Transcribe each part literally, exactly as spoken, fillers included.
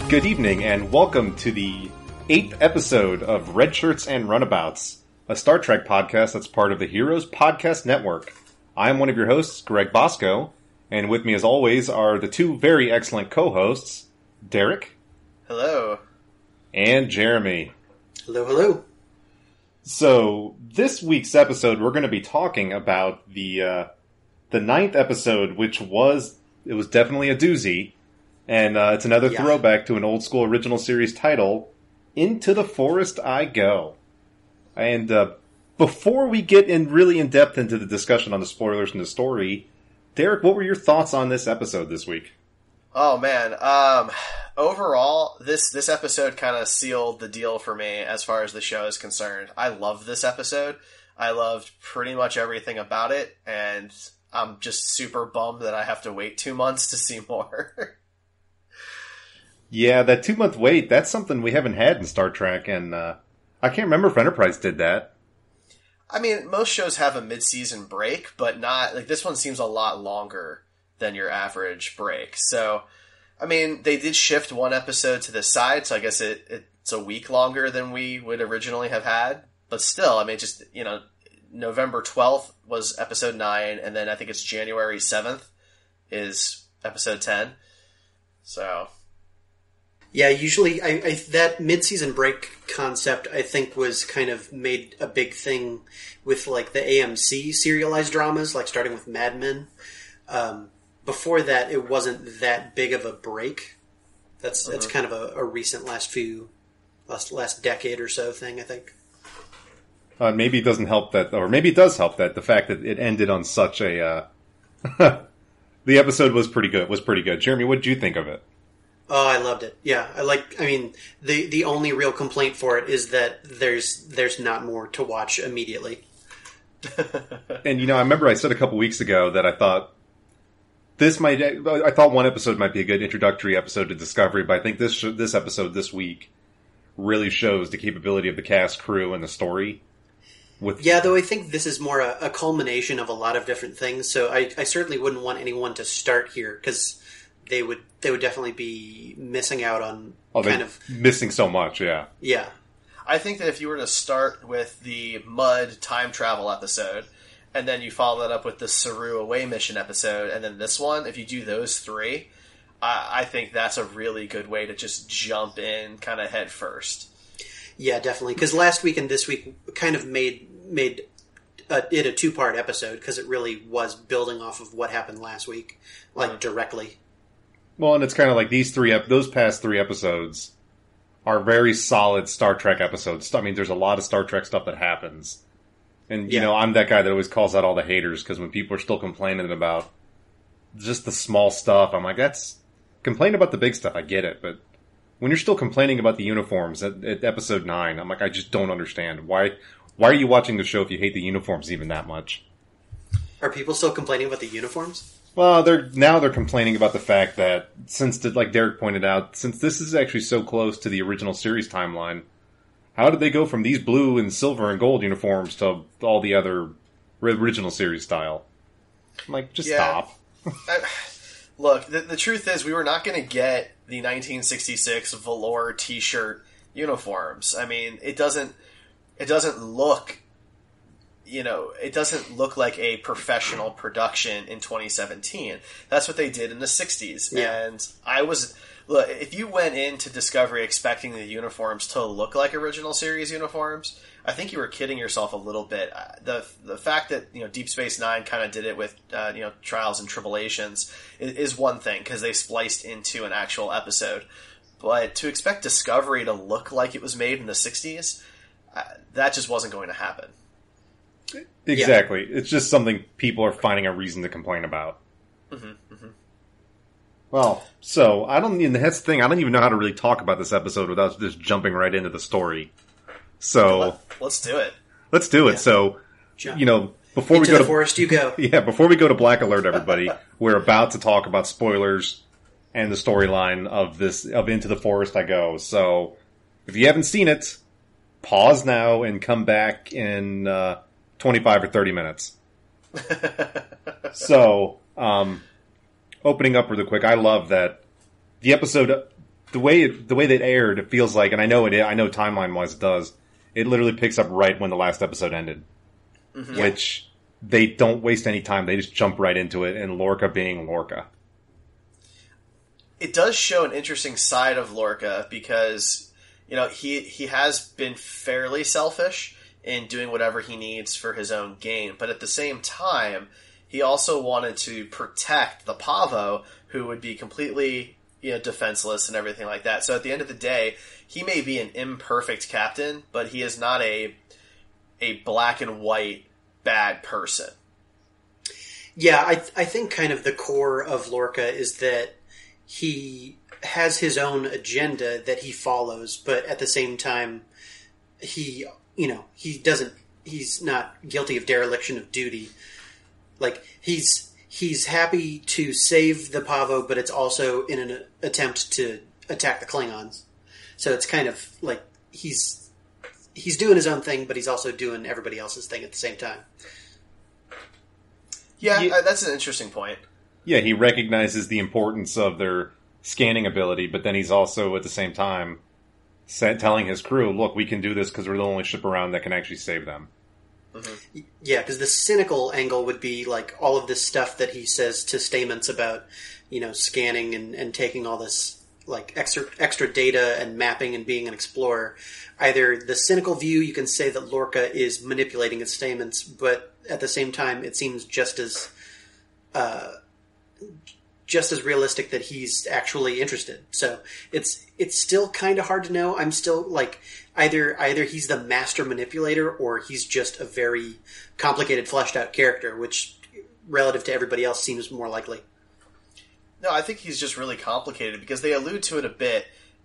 Good evening, and welcome to the eighth episode of Red Shirts and Runabouts, a Star Trek podcast that's part of the Heroes Podcast Network. I am one of your hosts, Greg Bosco, and with me as always are the two very excellent co-hosts, Derek. Hello. And Jeremy. Hello, hello. So, this week's episode, we're going to be talking about the uh, the ninth episode, which was, it was definitely a doozy. And uh, it's another yeah. throwback to an old school original series title, Into the Forest I Go. And uh, before we get in really in depth into the discussion on the spoilers in the story, Derek, what were your thoughts on this episode this week? Oh man, um, overall, this this episode kind of sealed the deal for me as far as the show is concerned. I loved this episode. I loved pretty much everything about it, and I'm just super bummed that I have to wait two months to see more. Yeah, that two-month wait, that's something we haven't had in Star Trek, and uh, I can't remember if Enterprise did that. I mean, most shows have a mid-season break, but not, like, this one seems a lot longer than your average break. So, I mean, they did shift one episode to the side, so I guess it, it's a week longer than we would originally have had. But still, I mean, just, you know, November twelfth was episode nine, and then I think it's January seventh is episode ten. So... Yeah, usually I, I, that mid-season break concept, I think, was kind of made a big thing with, like, the A M C serialized dramas, like starting with Mad Men. Um, before that, it wasn't that big of a break. That's mm-hmm. that's kind of a, a recent last few, last last decade or so thing, I think. Uh, maybe it doesn't help that, or maybe it does help that the fact that it ended on such a. Uh, the episode was pretty good. Was pretty good. Jeremy, what did you think of it? Oh, I loved it. Yeah, I like. I mean, the the only real complaint for it is that there's there's not more to watch immediately. And you know, I remember I said a couple weeks ago that I thought this might. I thought one episode might be a good introductory episode to Discovery, but I think this this episode this week really shows the capability of the cast, crew, and the story. With yeah, though I think this is more a, a culmination of a lot of different things. So I, I certainly wouldn't want anyone to start here because they would they would definitely be missing out on oh, kind of missing so much. Yeah, yeah. I think that if you were to start with the Mud time travel episode, and then you follow that up with the Saru away mission episode, and then this one, if you do those three, I, I think that's a really good way to just jump in kind of head first. Yeah, definitely. Because last week and this week kind of made made a, it a two part episode because it really was building off of what happened last week, like mm-hmm. directly. Well, and it's kind of like these three, ep- those past three episodes are very solid Star Trek episodes. I mean, there's a lot of Star Trek stuff that happens. And, you yeah. know, I'm that guy that always calls out all the haters, because when people are still complaining about just the small stuff, I'm like, that's, complain about the big stuff, I get it, but when you're still complaining about the uniforms at, at episode nine, I'm like, I just don't understand. Why, why are you watching the show if you hate the uniforms even that much? Are people still complaining about the uniforms? Well, they're now they're complaining about the fact that since, the, like Derek pointed out, since this is actually so close to the original series timeline, how did they go from these blue and silver and gold uniforms to all the other original series style? I'm like, just yeah. stop. I, look, the, the truth is, we were not going to get the nineteen sixty-six velour T-shirt uniforms. I mean, it doesn't it doesn't look. You know, it doesn't look like a professional production in twenty seventeen. That's what they did in the sixties. Yeah. And I was... Look, if you went into Discovery expecting the uniforms to look like original series uniforms, I think you were kidding yourself a little bit. The the fact that, you know, Deep Space Nine kind of did it with, uh, you know, Trials and Tribulations is, is one thing, because they spliced into an actual episode. But to expect Discovery to look like it was made in the sixties, uh, that just wasn't going to happen. Exactly. Yeah. It's just something people are finding a reason to complain about. Mm-hmm, mm-hmm. Well, so, I don't, and that's the thing, I don't even know how to really talk about this episode without just jumping right into the story. So... Let, let's do it. Let's do it. Yeah. So, Jump. you know, before into we go the to... forest you go. Yeah, before we go to Black Alert, everybody, we're about to talk about spoilers and the storyline of this, of Into the Forest I Go. So, if you haven't seen it, pause now and come back in uh, twenty-five or thirty minutes. So, um... opening up really quick, I love that the episode the way it, the way that aired, it feels like, and I know it. I know timeline wise it does. It literally picks up right when the last episode ended, mm-hmm. which they don't waste any time. They just jump right into it, and Lorca being Lorca. It does show an interesting side of Lorca because, you know, he he has been fairly selfish in doing whatever he needs for his own gain, but at the same time, he also wanted to protect the Pavo, who would be completely, you know, defenseless and everything like that. So at the end of the day, he may be an imperfect captain, but he is not a a black and white bad person. Yeah, I I think kind of the core of Lorca is that he has his own agenda that he follows, but at the same time, he, you know, he doesn't, he's not guilty of dereliction of duty. Like, he's, he's happy to save the Pavo, but it's also in an attempt to attack the Klingons. So it's kind of like, he's, he's doing his own thing, but he's also doing everybody else's thing at the same time. Yeah, yeah. That's an interesting point. Yeah, he recognizes the importance of their scanning ability, but then he's also, at the same time, telling his crew, look, we can do this because we're the only ship around that can actually save them. Mm-hmm. Yeah, because the cynical angle would be, like, all of this stuff that he says to Stamets about, you know, scanning and, and taking all this, like, extra, extra data and mapping and being an explorer. Either the cynical view, you can say that Lorca is manipulating his Stamets, but at the same time, it seems just as... Uh, just as realistic that he's actually interested. So it's it's still kind of hard to know. I'm still like either either he's the master manipulator or he's just a very complicated, fleshed out character, which relative to everybody else seems more likely. No, I think he's just really complicated because they allude to it a bit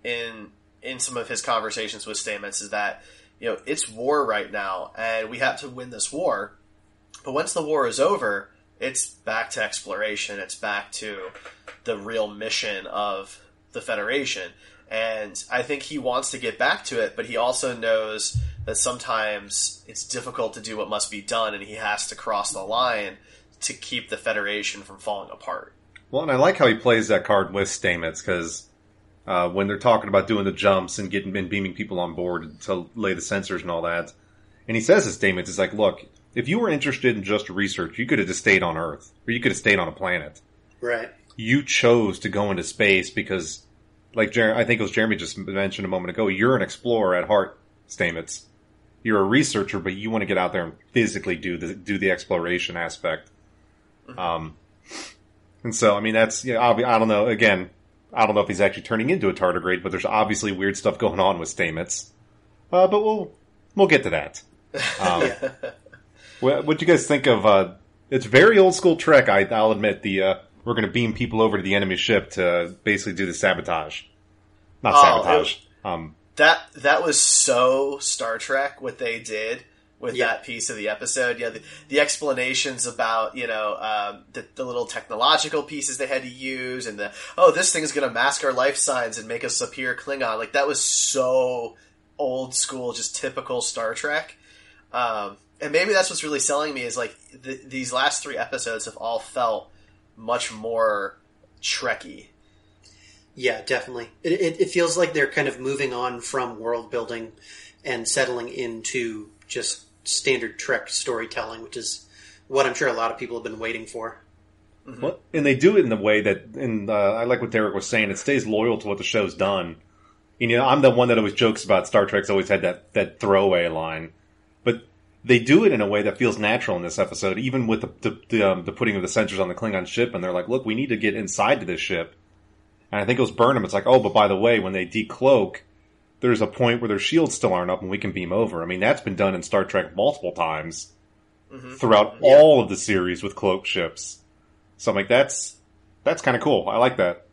in in some of his conversations with Stamets. Is that, you know, it's war right now and we have to win this war, but once the war is over, it's back to exploration. It's back to the real mission of the Federation. And I think he wants to get back to it, but he also knows that sometimes it's difficult to do what must be done, and he has to cross the line to keep the Federation from falling apart. Well, and I like how he plays that card with Stamets, because uh, when they're talking about doing the jumps and getting and beaming people on board to lay the sensors and all that, and he says to Stamets, it's like, look, if you were interested in just research, you could have just stayed on Earth. Or you could have stayed on a planet. Right. You chose to go into space because, like Jer- I think it was Jeremy just mentioned a moment ago, you're an explorer at heart, Stamets. You're a researcher, but you want to get out there and physically do the do the exploration aspect. Mm-hmm. Um, and so, I mean, that's, you know, I don't know, again, I don't know if he's actually turning into a tardigrade, but there's obviously weird stuff going on with Stamets. Uh, but we'll we'll get to that. Um, yeah. What do you guys think of, uh, it's very old school Trek, I, I'll admit, the, uh, we're gonna beam people over to the enemy ship to basically do the sabotage. Not oh, sabotage. It, um, that, that was so Star Trek, what they did with yeah. that piece of the episode. Yeah, the, the explanations about, you know, um, the, the little technological pieces they had to use, and the, oh, this thing is gonna mask our life signs and make us appear Klingon. Like, that was so old school, just typical Star Trek. Um, And maybe that's what's really selling me is, like, th- these last three episodes have all felt much more Trekky. Yeah, definitely. It, it, it feels like they're kind of moving on from world building and settling into just standard Trek storytelling, which is what I'm sure a lot of people have been waiting for. Mm-hmm. Well, and they do it in the way that, and uh, I like what Derek was saying, it stays loyal to what the show's done. And, you know, I'm the one that always jokes about Star Trek's always had that, that throwaway line. But they do it in a way that feels natural in this episode, even with the the, the, um, the putting of the sensors on the Klingon ship, and they're like, look, we need to get inside to this ship. And I think it was Burnham, it's like, oh, but by the way, when they decloak, there's a point where their shields still aren't up and we can beam over. I mean, that's been done in Star Trek multiple times mm-hmm. throughout yeah. all of the series with cloaked ships. So I'm like, that's, that's kind of cool. I like that.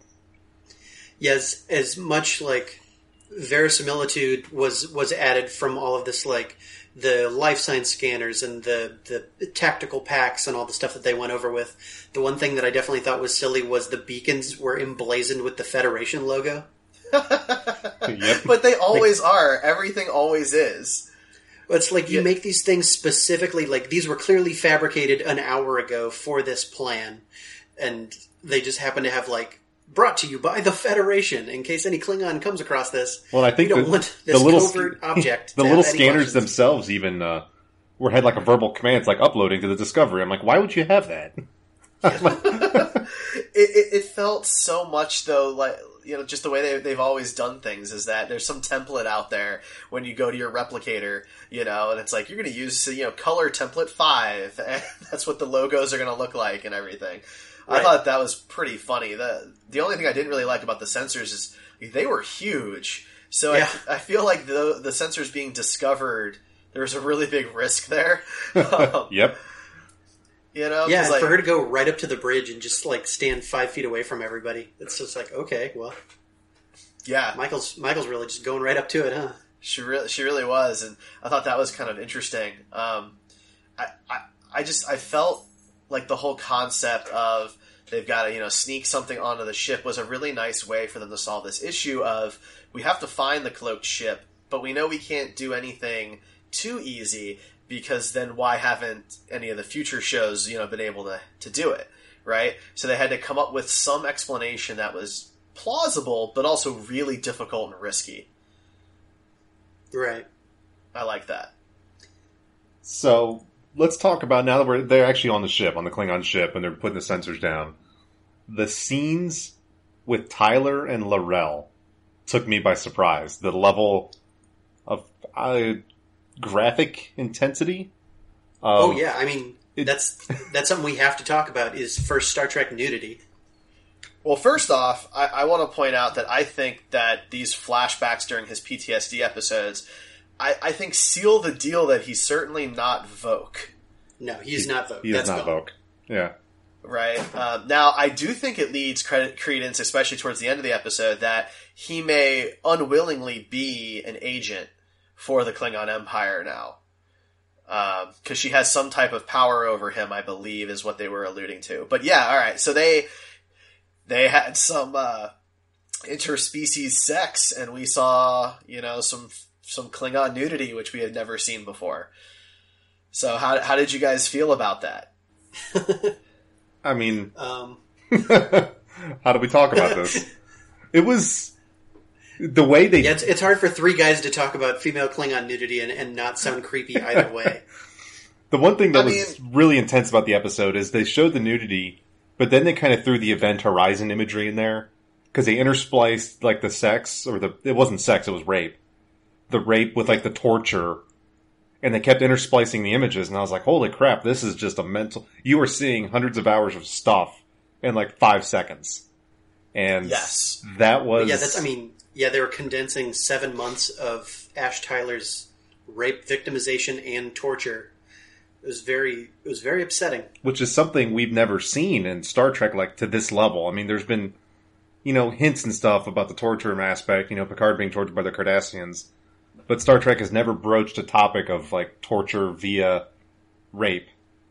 Yes, as much, like, verisimilitude was, was added from all of this, like, the life science scanners and the, the tactical packs and all the stuff that they went over with. The one thing that I definitely thought was silly was the beacons were emblazoned with the Federation logo. Yep. But they always are. Everything always is. It's like you yeah. make these things specifically, like these were clearly fabricated an hour ago for this plan, and they just happen to have like brought to you by the Federation. In case any Klingon comes across this, well, I think we don't the, want this the little covert object. the to little have any scanners questions. themselves even uh, were had like a verbal command, it's like uploading to the Discovery. I'm like, why would you have that? it, it, it felt so much though like, you know, just the way they, they've always done things is that there's some template out there when you go to your replicator, you know, and it's like, you're going to use, you know, color template five, and that's what the logos are going to look like and everything. Right. I thought that was pretty funny. The the only thing I didn't really like about the sensors is they were huge. So Yeah. I, I feel like the the sensors being discovered, there was a really big risk there. um, Yep. You know? Yeah, 'cause, and like, for her to go right up to the bridge and just like stand five feet away from everybody, it's just like, okay, well, yeah. Michael's Michael's really just going right up to it, huh? She really, she really was, and I thought that was kind of interesting. Um, I, I, I just, I felt like the whole concept of they've got to, you know, sneak something onto the ship was a really nice way for them to solve this issue of we have to find the cloaked ship, but we know we can't do anything too easy because then why haven't any of the future shows, you know, been able to, to do it, right? So they had to come up with some explanation that was plausible, but also really difficult and risky. Right. I like that. So let's talk about now that we're they're actually on the ship, on the Klingon ship, and they're putting the sensors down. The scenes with Tyler and L'Rell took me by surprise. The level of uh, graphic intensity. Oh Um, yeah, I mean it- that's that's something we have to talk about is first Star Trek nudity. Well, first off, I, I want to point out that I think that these flashbacks during his P T S D episodes, I, I think seal the deal that he's certainly not Voke, No, he's not Vogue. He is That's not gone. Vogue. Yeah. right? Uh, now, I do think it leads credit, credence, especially towards the end of the episode, that he may unwillingly be an agent for the Klingon Empire now. Because she has some type of power over him, I believe, is what they were alluding to. But yeah, all right. So they they had some uh, interspecies sex, and we saw, you know, some some Klingon nudity, which we had never seen before. So how how did you guys feel about that? I mean, Um, how do we talk about this? It was the way they. yeah, it's, it's hard for three guys to talk about female Klingon nudity and, and not sound creepy either way. The one thing that I was really intense about the episode is they showed the nudity, but then they kind of threw the Event Horizon imagery in there because they interspliced like the sex or the it wasn't sex, it was rape, the rape with like the torture, and they kept intersplicing the images, and I was like, holy crap, this is just a mental. You are seeing hundreds of hours of stuff in like five seconds, and Yes. that was Yeah, that's. I mean, yeah, they were condensing seven months of Ash Tyler's rape, victimization, and torture. It was very, it was very upsetting. which is something we've never seen in Star Trek, like to this level. I mean, there's been, you know, hints and stuff about the torture aspect, you know, Picard being tortured by the Cardassians, but Star Trek has never broached a topic of like torture via rape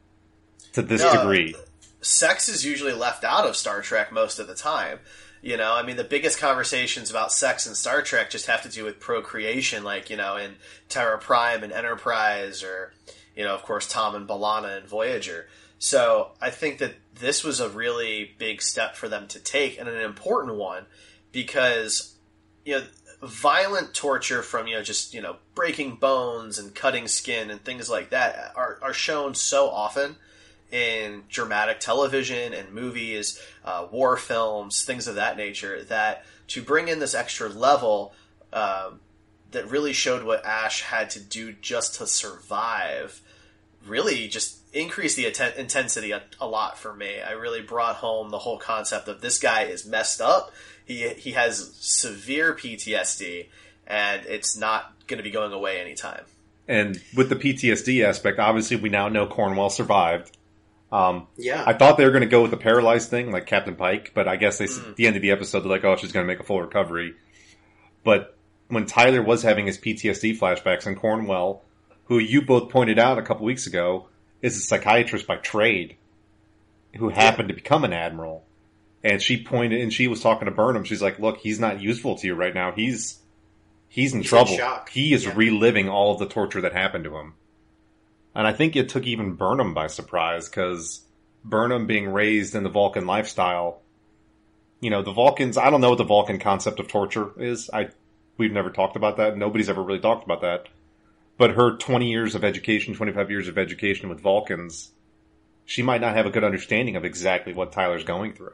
to this No, degree. Sex is usually left out of Star Trek most of the time. You know, I mean, the biggest conversations about sex in Star Trek just have to do with procreation, like, you know, in Terra Prime and Enterprise, or, you know, of course, Tom and B'Elanna and Voyager. So I think that this was a really big step for them to take, and an important one, because, you know, violent torture from, you know, just, you know, breaking bones and cutting skin and things like that are, are shown so often in dramatic television and movies, uh, war films, things of that nature, that to bring in this extra level um, that really showed what Ash had to do just to survive really just increased the atten- intensity a, a lot for me. I really brought home the whole concept of this guy is messed up. He he has severe P T S D, and it's not going to be going away anytime. And with the P T S D aspect, obviously we now know Cornwell survived. Um, Yeah, I thought they were going to go with the paralyzed thing, like Captain Pike, but I guess they, at the end of the episode, they're like, oh, she's going to make a full recovery. But when Tyler was having his P T S D flashbacks, and Cornwell, who you both pointed out a couple weeks ago, is a psychiatrist by trade, who happened to become an admiral. And she pointed, and she was talking to Burnham. She's like, look, he's not useful to you right now. He's, he's in He's in trouble. shock. He is Yeah. reliving all of the torture that happened to him. And I think it took even Burnham by surprise, because Burnham being raised in the Vulcan lifestyle, You know, the Vulcans, I don't know what the Vulcan concept of torture is. I We've never talked about that. Nobody's ever really talked about that. But her twenty years of education, twenty-five years of education with Vulcans, she might not have a good understanding of exactly what Tyler's going through.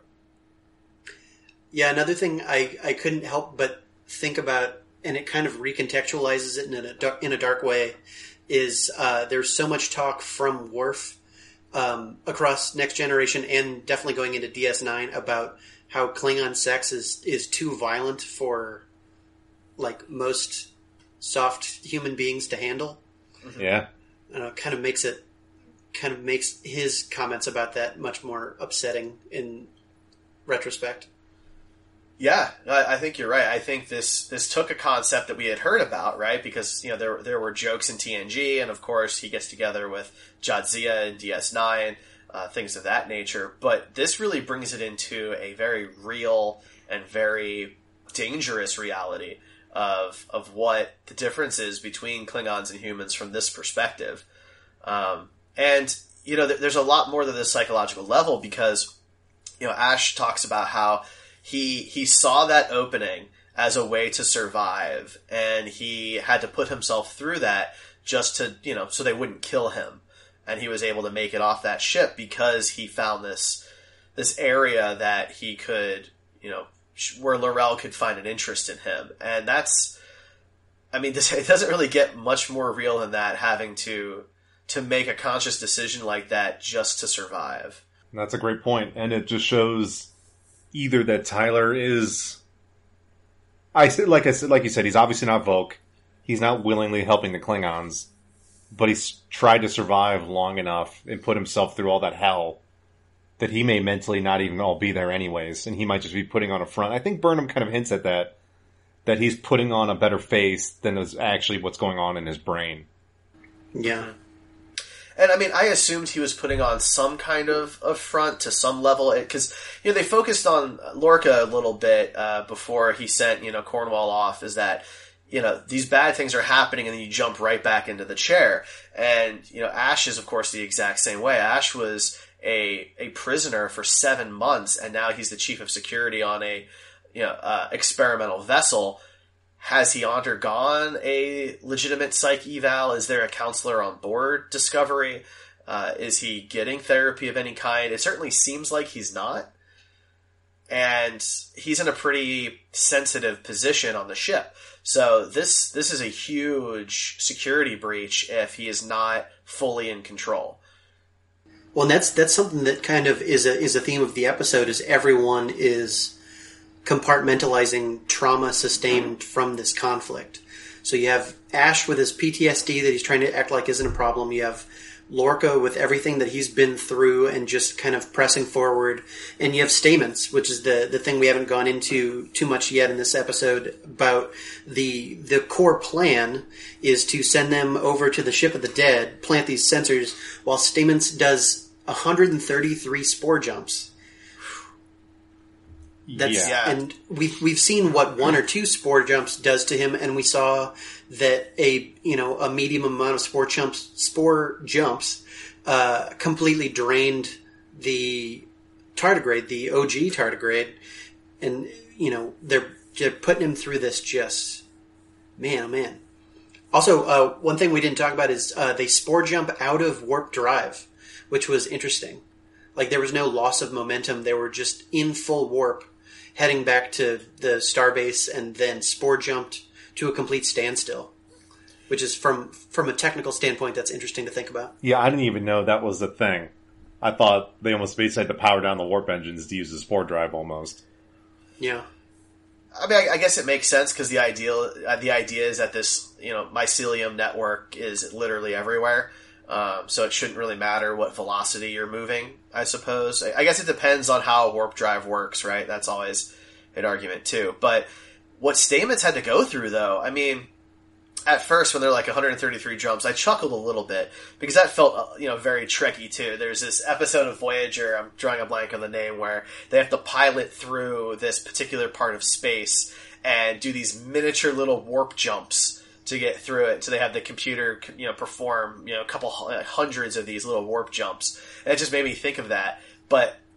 Yeah, another thing I, I couldn't help but think about, and it kind of recontextualizes it in a, in a dark way, is uh, there's so much talk from Worf um, across Next Generation and definitely going into D S nine about how Klingon sex is, is too violent for like most soft human beings to handle. Yeah. Uh, kind of makes it, kind of makes his comments about that much more upsetting in retrospect. Yeah, I, I think you're right. I think this this took a concept that we had heard about, right? Because you know there there were jokes in T N G, and of course he gets together with Jadzia in D S nine, uh, things of that nature. But this really brings it into a very real and very dangerous reality of of what the difference is between Klingons and humans from this perspective. Um, and you know, th- there's a lot more than this psychological level, because you know Ash talks about how He he saw that opening as a way to survive, and he had to put himself through that just to, you know, so they wouldn't kill him. And he was able to make it off that ship because he found this this area that he could, you know, where L'Rell could find an interest in him. And that's, I mean, this, it doesn't really get much more real than that, having to to make a conscious decision like that just to survive. That's a great point, and it just shows either that Tyler is, I said, like I said, like you said, he's obviously not Voq. He's not willingly helping the Klingons, but he's tried to survive long enough and put himself through all that hell that he may mentally not even all be there anyways, and he might just be putting on a front. I think Burnham kind of hints at that, that he's putting on a better face than is actually what's going on in his brain. Yeah. And I mean, I assumed he was putting on some kind of, of front to some level, because you know they focused on Lorca a little bit uh, before he sent you know Cornwall off. Is that you know these bad things are happening, and then you jump right back into the chair. And you know Ash is of course the exact same way. Ash was a a prisoner for seven months, and now he's the chief of security on a you know uh, experimental vessel. Has he undergone a legitimate psych eval? Is there a counselor on board Discovery? Uh, is he getting therapy of any kind? It certainly seems like he's not. And he's in a pretty sensitive position on the ship. So this this is a huge security breach if he is not fully in control. Well, and that's that's something that kind of is a is a theme of the episode. Is everyone is compartmentalizing trauma sustained from this conflict. So you have Ash with his P T S D that he's trying to act like isn't a problem. You have Lorca with everything that he's been through and just kind of pressing forward. And you have Stamets, which is the, the thing we haven't gone into too much yet in this episode about the the core plan is to send them over to the Ship of the Dead, plant these sensors, while Stamets does one hundred thirty-three spore jumps. That's, yeah. And we've we've seen what one or two spore jumps does to him, and we saw that a you know a medium amount of spore jumps spore jumps uh, completely drained the tardigrade, the O G tardigrade, and you know they're, they're putting him through this just man oh man. Also, uh, one thing we didn't talk about is uh, they spore jump out of warp drive, which was interesting. Like there was no loss of momentum; they were just in full warp, heading back to the starbase, and then spore jumped to a complete standstill, which is from from a technical standpoint that's interesting to think about. Yeah, I didn't even know that was the thing. I thought they almost basically had to power down the warp engines to use the spore drive almost. Yeah. I mean, I, I guess it makes sense because the ideal, uh, the idea is that this, you know, mycelium network is literally everywhere. Um, so it shouldn't really matter what velocity you're moving, I suppose. I, I guess it depends on how warp drive works, right? That's always an argument too. But what Stamets had to go through, though, I mean, at first when they're like one hundred thirty-three jumps, I chuckled a little bit because that felt, you know, very tricky too. There's this episode of Voyager, I'm drawing a blank on the name, where they have to pilot through this particular part of space and do these miniature little warp jumps to get through it. So they have the computer, you know, perform, you know, a couple hundreds of these little warp jumps. And it just made me think of that. But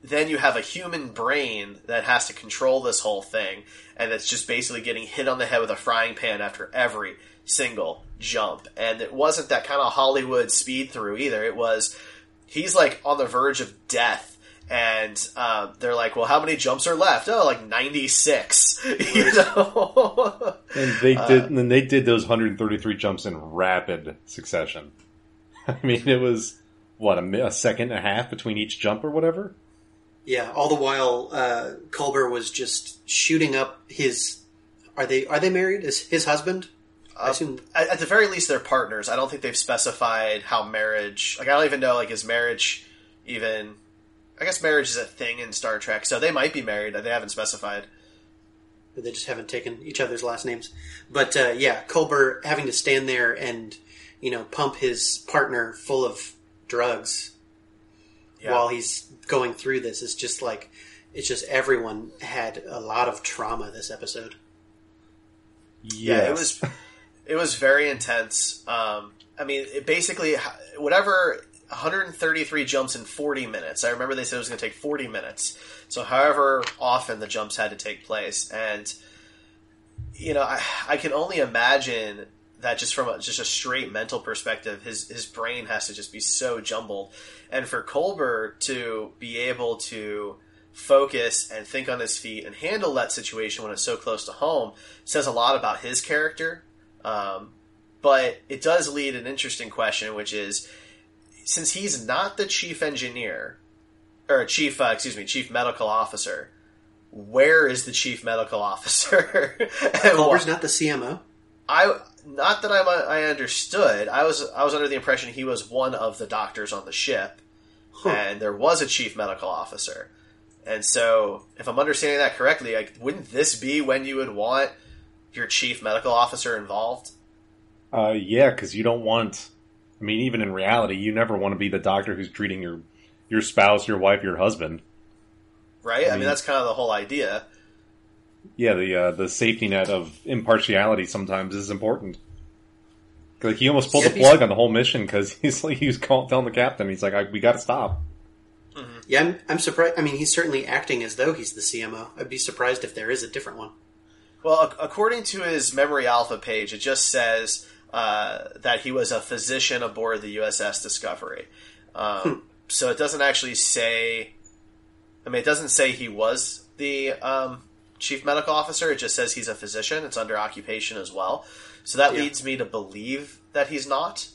then you have a human brain that has to control this whole thing, and it's just basically getting hit on the head with a frying pan after every single jump. And it wasn't that kind of Hollywood speed through either. It was, he's like on the verge of death, and uh, they're like, well, how many jumps are left? Oh, like ninety-six. You know? And they Uh, did, and they did those one hundred thirty-three jumps in rapid succession. I mean, it was, what, a, mi- a second and a half between each jump or whatever? Yeah, all the while, uh, Culber was just shooting up his. Are they are they married? Is his husband? I Uh, assume. at, at the very least, they're partners. I don't think they've specified how marriage. Like, I don't even know. Like, is marriage even? I guess marriage is a thing in Star Trek, so they might be married. They haven't specified. They just haven't taken each other's last names. But uh, yeah, Culber having to stand there and you know pump his partner full of drugs Yeah. while he's going through this is just like it's just everyone had a lot of trauma this episode. Yeah, it was it was very intense. Um, I mean, it basically, whatever one hundred thirty-three jumps in forty minutes. I remember they said it was going to take forty minutes. So, however often the jumps had to take place, and you know, I, I can only imagine that just from a, just a straight mental perspective, his his brain has to just be so jumbled, and for Culber to be able to focus and think on his feet and handle that situation when it's so close to home says a lot about his character. Um, but it does lead an interesting question, which is, since he's not the chief engineer or chief, uh, excuse me, chief medical officer, where is the chief medical officer? Culber's not the C M O. I not that I'm, I understood. I was I was under the impression he was one of the doctors on the ship, Huh. and there was a chief medical officer. And so, if I'm understanding that correctly, like, wouldn't this be when you would want your chief medical officer involved? Uh, yeah, because you don't want. I mean, even in reality, you never want to be the doctor who's treating your your spouse, your wife, your husband. Right? I mean, mean- that's kind of the whole idea. Yeah, the uh, the safety net of impartiality sometimes is important. Like, he almost pulled Yeah, the plug on the whole mission because he's like he was call, telling the captain, he's like, I, "We got to stop." Yeah, I'm, I'm surprised. I mean, he's certainly acting as though he's the C M O. I'd be surprised if there is a different one. Well, ac- according to his Memory Alpha page, it just says uh, that he was a physician aboard the U S S Discovery. Um, Hmm. So it doesn't actually say. I mean, it doesn't say he was the um, chief medical officer. It just says he's a physician. It's under occupation as well. So that Yeah. leads me to believe that he's not.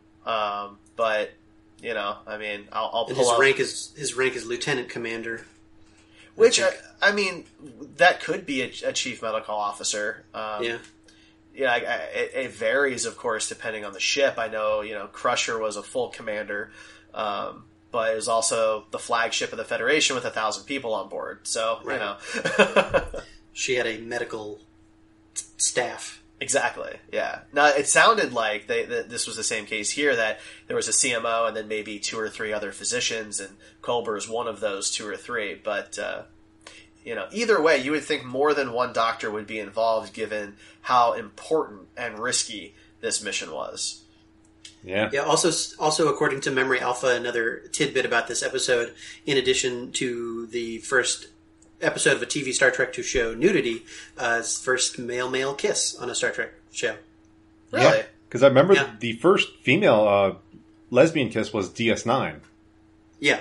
Um, but you know, I mean, I'll, I'll And pull his up. rank is his rank is lieutenant commander. Which, I I, think. I mean, that could be a, a chief medical officer. Um, Yeah, Yeah, I, I, it, it varies, of course, depending on the ship. I know, you know, Crusher was a full commander, um, but it was also the flagship of the Federation with a thousand people on board. So, Right. you know. she had a medical t- staff. Exactly, yeah. Now, it sounded like they, that this was the same case here, that there was a C M O and then maybe two or three other physicians, and Culber is one of those two or three. But, uh, you know, either way, you would think more than one doctor would be involved given how important and risky this mission was. Yeah. Yeah. Also, also according to Memory Alpha, another tidbit about this episode, in addition to the first episode of a T V Star Trek two show, nudity, uh, it's first male male kiss on a Star Trek show. Really? Because I remember Yeah. the first female uh, lesbian kiss was D S nine. Yeah.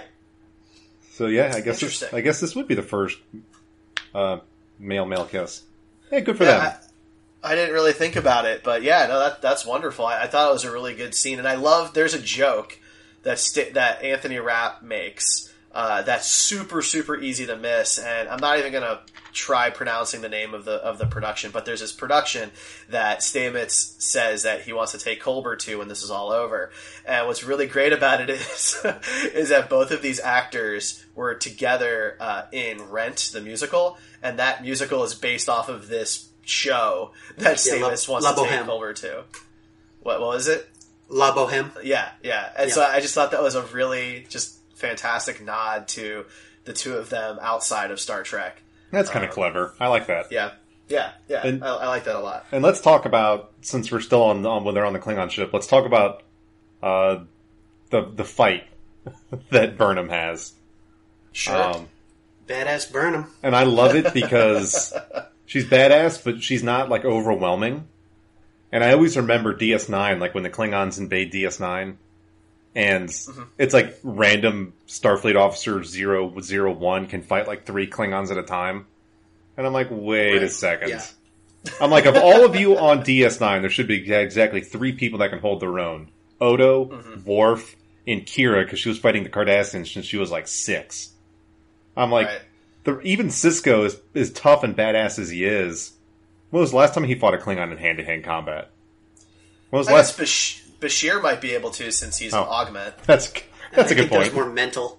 So yeah, I guess this, Interesting. I guess this would be the first uh, male male kiss. Hey, good for Yeah, them. I, I didn't really think about it, but yeah, no, that that's wonderful. I, I thought it was a really good scene, and I love. There's a joke that st- that Anthony Rapp makes uh, that's super super easy to miss, and I'm not even gonna try pronouncing the name of the of the production, but there's this production that Stamets says that he wants to take Culber to when this is all over. And what's really great about it is is that both of these actors were together uh, in Rent, the musical, and that musical is based off of this show that Yeah, La- Stamets wants La to take Boheme. Culber to. What, what was it? La Boheme. Yeah, yeah. And Yeah. so I just thought that was a really just fantastic nod to the two of them outside of Star Trek. That's kind of clever. I like that. Yeah, yeah, yeah. And- I, I like that a lot. And let's talk about, since we're still on, on when they're on the Klingon ship, let's talk about uh, the the fight that Burnham has. Sure. Um, Badass Burnham. and I love it because she's badass, but she's not like overwhelming. And I always remember D S nine, like when the Klingons invade D S nine, and mm-hmm. it's like random Starfleet officer zero zero one can fight like three Klingons at a time. And I'm like, wait right. a second. Yeah. I'm like, of all of you on D S nine, there should be exactly three people that can hold their own. Odo, mm-hmm. Worf, and Kira, because she was fighting the Cardassians since she was like six. I'm like, right. the, even Sisko is, is tough and badass as he is. When was the last time he fought a Klingon in hand-to-hand combat? When was I last? Bash- Bashir might be able to since he's oh, an augment. That's that's I a good think point. More mental.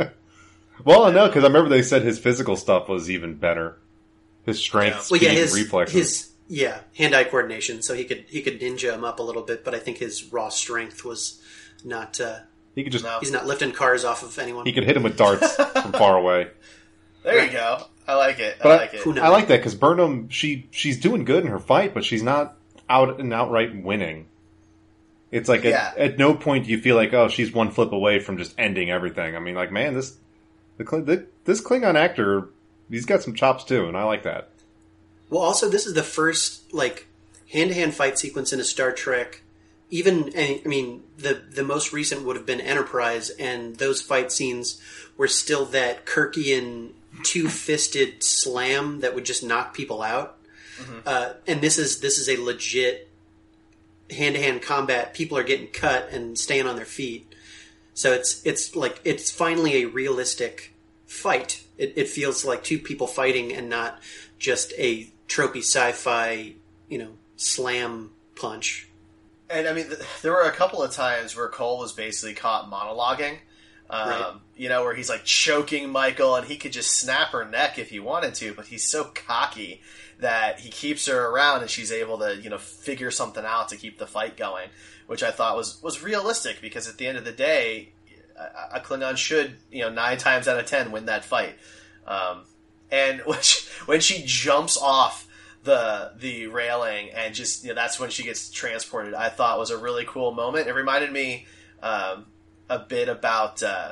Well, no, because I remember they said his physical stuff was even better. His strength, yeah. speed, well, yeah, his, reflexes. His, yeah, hand-eye coordination, so he could he could ninja him up a little bit, but I think his raw strength was not. Uh, he could just. No. He's not lifting cars off of anyone. He could hit him with darts from far away. There right. you go. I like it. But I like I, it. I like that because Burnham, she she's doing good in her fight, but she's not out and outright winning. It's like yeah. at, at no point do you feel like, oh, she's one flip away from just ending everything. I mean, like, man, this the, the this Klingon actor, he's got some chops too, and I like that. Well, also, this is the first like hand-to-hand fight sequence in a Star Trek. Even, I mean, the the most recent would have been Enterprise, and those fight scenes were still that Kirkian two-fisted slam that would just knock people out. Mm-hmm. Uh, and this is this is a legit hand-to-hand combat. People are getting cut and staying on their feet. So it's it's like it's finally a realistic fight. It, it feels like two people fighting and not just a tropey sci-fi, you know, slam punch. And I mean, th- there were a couple of times where Cole was basically caught monologuing. Um, right. You know, where he's like choking Michael, and he could just snap her neck if he wanted to, but he's so cocky that he keeps her around, and she's able to, you know, figure something out to keep the fight going, which I thought was, was realistic, because at the end of the day, a, a Klingon should, you know, nine times out of ten win that fight. Um, and when she, when she jumps off the the railing and just, you know, that's when she gets transported, I thought was a really cool moment. It reminded me um, a bit about, uh,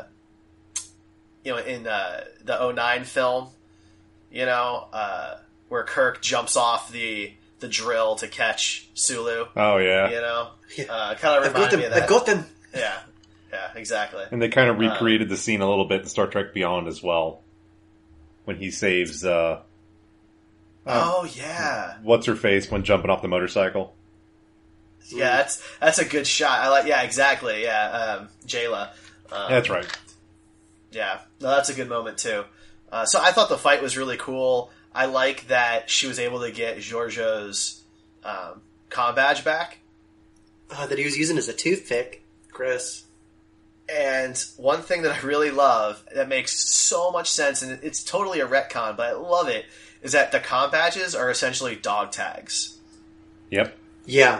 you know, in uh, the oh nine film, you know, uh, where Kirk jumps off the the drill to catch Sulu. Oh, yeah. You know? Yeah. Uh, kind of reminded me of that. I've got them! Yeah. Yeah, exactly. And they kind of recreated uh, the scene a little bit in Star Trek Beyond as well. When he saves... Uh, oh, um, yeah. What's-her-face when jumping off the motorcycle. Yeah, that's that's a good shot. I like. Yeah, exactly. Yeah, um, Jayla. Um, that's right. Yeah, no, that's a good moment, too. Uh, so I thought the fight was really cool. I like that she was able to get Giorgio's um, comm badge back. Uh, that he was using as a toothpick. Chris. And one thing that I really love, that makes so much sense, and it's totally a retcon, but I love it, is that the comm badges are essentially dog tags. Yep. Yeah.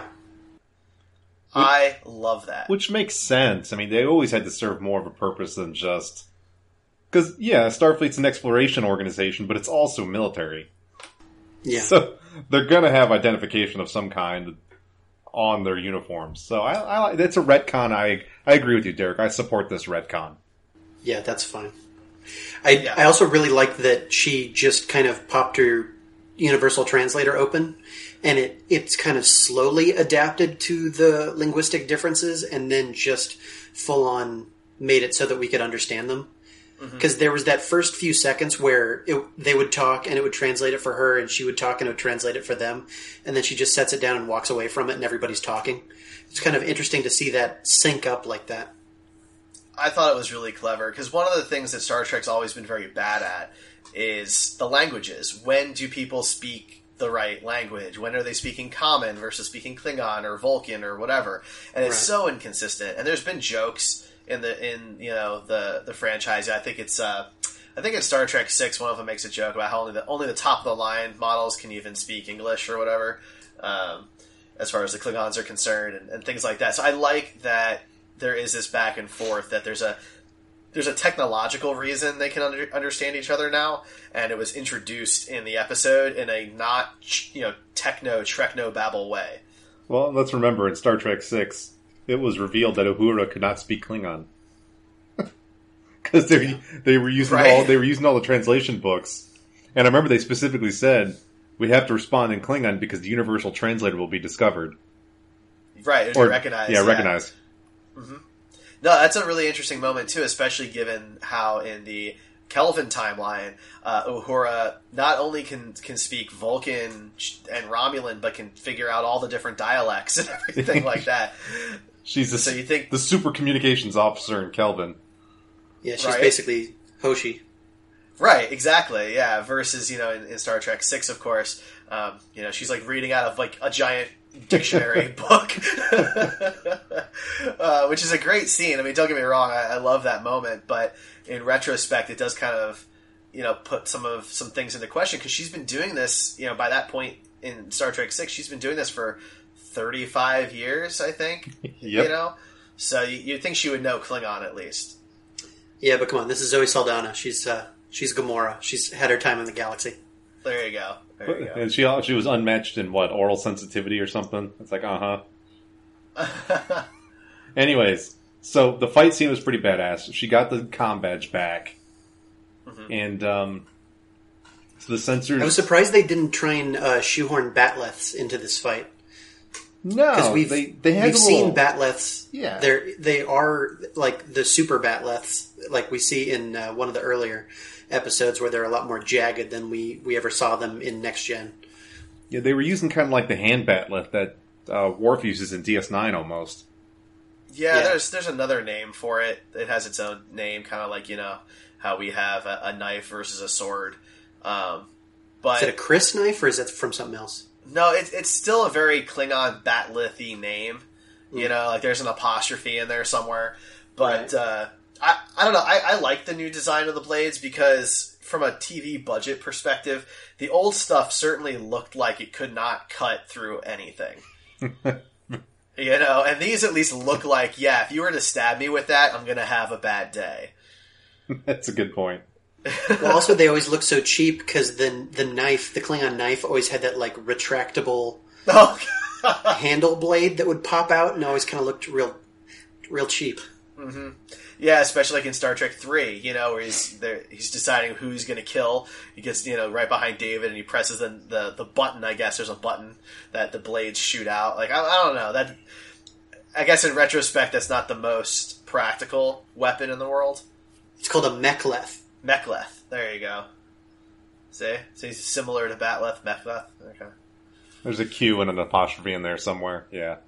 I love that. Which makes sense. I mean, they always had to serve more of a purpose than just... Because, yeah, Starfleet's an exploration organization, but it's also military. Yeah. So they're going to have identification of some kind on their uniforms. So I, I, it's a retcon. I I agree with you, Derek. I support this retcon. Yeah, that's fine. I yeah. I also really like that she just kind of popped her Universal Translator open, and it it's kind of slowly adapted to the linguistic differences, and then just full on made it so that we could understand them. Because mm-hmm. there was that first few seconds where it, they would talk and it would translate it for her, and she would talk and it would translate it for them, and then she just sets it down and walks away from it, and everybody's talking. It's kind of interesting to see that sync up like that. I thought it was really clever, because one of the things that Star Trek's always been very bad at is the languages. When do people speak the right language? When are they speaking Common versus speaking Klingon or Vulcan or whatever? And it's right. so inconsistent. And there's been jokes in the in you know the the franchise. I think it's uh, I think in Star Trek six, one of them makes a joke about how only the only the top of the line models can even speak English or whatever, um, as far as the Klingons are concerned, and, and things like that. So I like that there is this back and forth, that there's a there's a technological reason they can under, understand each other now, and it was introduced in the episode in a not you know techno trekno babble way. Well, let's remember in Star Trek six, it was revealed that Uhura could not speak Klingon. because they yeah. they were using right. all they were using all the translation books, and I remember they specifically said we have to respond in Klingon because the universal translator will be discovered. Right, it'll or be recognized. Yeah, yeah. recognized. Mm-hmm. No, that's a really interesting moment too, especially given how in the Kelvin timeline, uh, Uhura not only can can speak Vulcan and Romulan, but can figure out all the different dialects and everything like that. She's the, so you think the super communications officer in Kelvin. Yeah, she's right? basically Hoshi. Right, exactly. Yeah, versus you know in, in Star Trek Six, of course, um, you know she's like reading out of like a giant dictionary book, uh, which is a great scene. I mean, don't get me wrong, I, I love that moment, but in retrospect, it does kind of, you know, put some of some things into question because she's been doing this, you know, by that point in Star Trek Six, she's been doing this for thirty-five years, I think. Yep. You know, so you, you'd think she would know Klingon at least. Yeah, but come on, this is Zoe Saldana. She's uh, she's Gamora. She's had her time in the galaxy. There you go. There you go. And she she was unmatched in what, oral sensitivity or something. It's like uh huh. Anyways. So the fight scene was pretty badass. She got the comm badge back, mm-hmm. and um, so the sensors. I was surprised they didn't try and uh, shoehorn batleths into this fight. No, because we've they, they had we've little... seen batleths. Yeah, they they are like the super batleths, like we see in uh, one of the earlier episodes, where they're a lot more jagged than we, we ever saw them in Next Gen. Yeah, they were using kind of like the hand batleth that uh, Worf uses in D S nine almost. Yeah, yeah, there's there's another name for it. It has its own name, kind of like, you know, how we have a, a knife versus a sword. Um, but is it a Chris knife, or is that from something else? No, it, it's still a very Klingon batleth-y name. Mm. You know, like there's an apostrophe in there somewhere. But right. uh, I, I don't know. I, I like the new design of the blades because from a T V budget perspective, the old stuff certainly looked like it could not cut through anything. You know, and these at least look like, yeah, if you were to stab me with that, I'm going to have a bad day. That's a good point. Well, also, they always look so cheap because the, the knife, the Klingon knife, always had that, like, retractable oh, handle blade that would pop out and always kind of looked real real cheap. Mm-hmm. Yeah, especially like in Star Trek three, you know, where he's there, he's deciding who he's going to kill. He gets, you know, right behind David, and he presses the, the the button. I guess there's a button that the blades shoot out. Like I, I don't know that. I guess in retrospect, that's not the most practical weapon in the world. It's called a mek'leth. Mek'leth. There you go. See, so he's similar to batleth, mek'leth. Okay. There's a Q and an apostrophe in there somewhere. Yeah.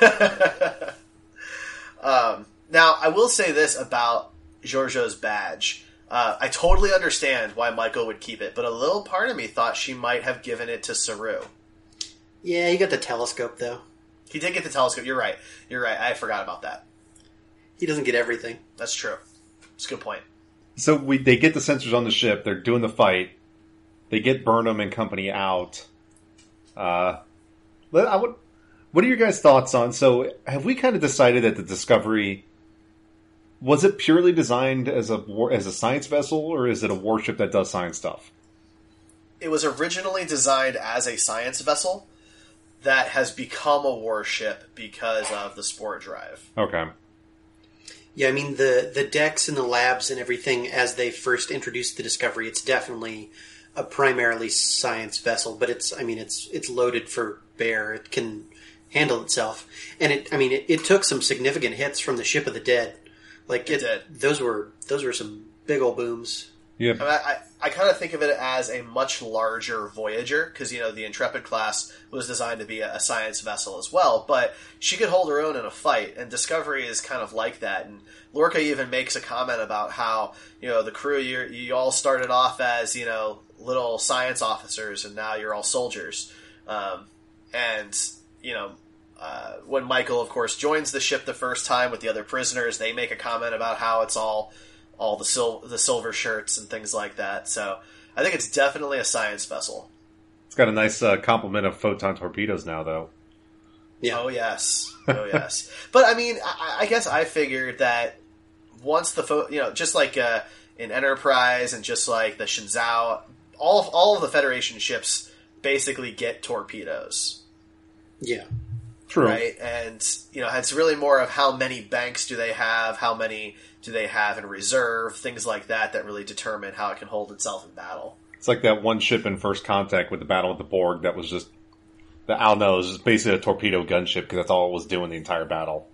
um. Now, I will say this about Georgiou's badge. Uh, I totally understand why Michael would keep it, but a little part of me thought she might have given it to Saru. Yeah, he got the telescope, though. He did get the telescope. You're right. You're right. I forgot about that. He doesn't get everything. That's true. That's a good point. So we they get the sensors on the ship. They're doing the fight. They get Burnham and company out. Uh, I would, what are your guys' thoughts on... So have we kind of decided that the Discovery... Was it purely designed as a war, as a science vessel, or is it a warship that does science stuff? It was originally designed as a science vessel that has become a warship because of the sport drive. Okay. Yeah, I mean, the, the decks and the labs and everything, as they first introduced the Discovery, it's definitely a primarily science vessel, but it's, I mean, it's it's loaded for bear. It can handle itself. And it, I mean, it, it took some significant hits from the Ship of the Dead. Like it, it did. Those were those were some big old booms. Yeah, I, mean, I, I kind of think of it as a much larger Voyager because you know the Intrepid class was designed to be a, a science vessel as well, but she could hold her own in a fight, and Discovery is kind of like that. And Lorca even makes a comment about how you know the crew you you all started off as you know little science officers, and now you're all soldiers, um, and you know. Uh, when Michael, of course, joins the ship the first time with the other prisoners, they make a comment about how it's all all the sil- the silver shirts and things like that. So I think it's definitely a science vessel. It's got a nice uh, complement of photon torpedoes now, though. Yeah. Oh, yes. Oh, yes. But, I mean, I, I guess I figured that once the, fo- you know, just like uh, in Enterprise and just like the Shenzhou, all of, all of the Federation ships basically get torpedoes. Yeah. True. Right? And, you know, it's really more of how many banks do they have, how many do they have in reserve, things like that that really determine how it can hold itself in battle. It's like that one ship in First Contact with the battle with the Borg that was just, the, I don't know, it was just basically a torpedo gunship because that's all it was doing the entire battle.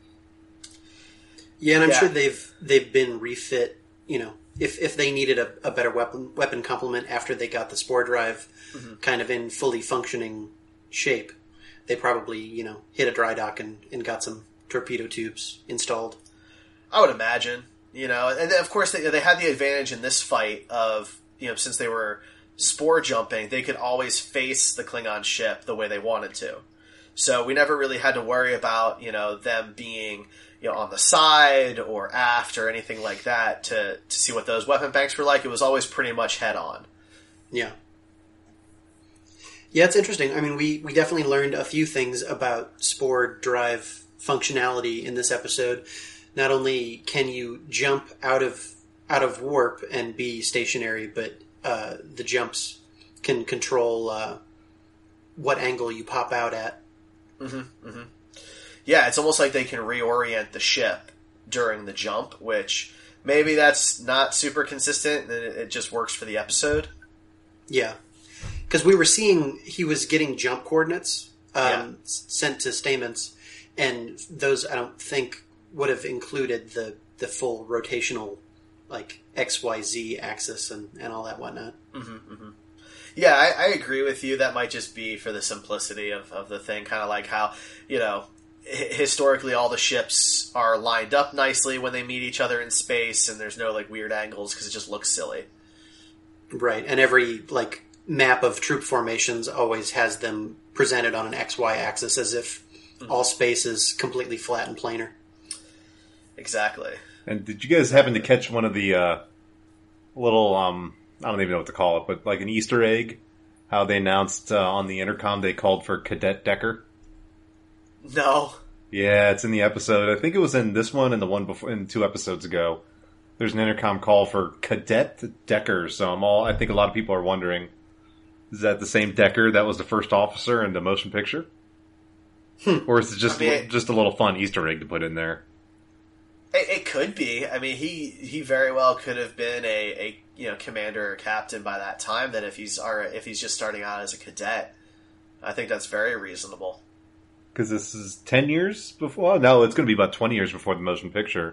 Yeah, and I'm Yeah. sure they've they've been refit, you know, if if they needed a, a better weapon weapon complement after they got the spore drive mm-hmm. kind of in fully functioning shape, they probably, you know, hit a dry dock and, and got some torpedo tubes installed. I would imagine, you know, and of course they, they had the advantage in this fight of, you know, since they were spore jumping, they could always face the Klingon ship the way they wanted to. So we never really had to worry about, you know, them being, you know, on the side or aft or anything like that to, to see what those weapon banks were like. It was always pretty much head on. Yeah. Yeah, it's interesting. I mean, we, we definitely learned a few things about spore drive functionality in this episode. Not only can you jump out of out of warp and be stationary, but uh, the jumps can control uh, what angle you pop out at. Mm-hmm, mm-hmm. Yeah, it's almost like they can reorient the ship during the jump, which maybe that's not super consistent, and it just works for the episode. Yeah. Because we were seeing he was getting jump coordinates um, Yeah. sent to Stamens, and those I don't think would have included the, the full rotational, like, X Y Z axis and, and all that whatnot. Mm-hmm, mm-hmm. Yeah, I, I agree with you. That might just be for the simplicity of, of the thing, kind of like how, you know, h- historically all the ships are lined up nicely when they meet each other in space, and there's no, like, weird angles because it just looks silly. Right, and every, like, map of troop formations always has them presented on an X Y axis as if mm-hmm. all space is completely flat and planar. Exactly. And did you guys happen to catch one of the uh, little, um, I don't even know what to call it, but like an Easter egg? How they announced uh, on the intercom they called for Cadet Decker? No. Yeah, it's in the episode. I think it was in this one and the one before, in two episodes ago. There's an intercom call for Cadet Decker, so I'm all, I think a lot of people are wondering, is that the same Decker that was the first officer in the motion picture? Hmm. Or is it just I mean, just a little fun Easter egg to put in there? It, it could be. I mean, he he very well could have been a, a you know commander or captain by that time. That if he's or if he's just starting out as a cadet, I think that's very reasonable. Because this is ten years before. No, it's going to be about twenty years before the motion picture.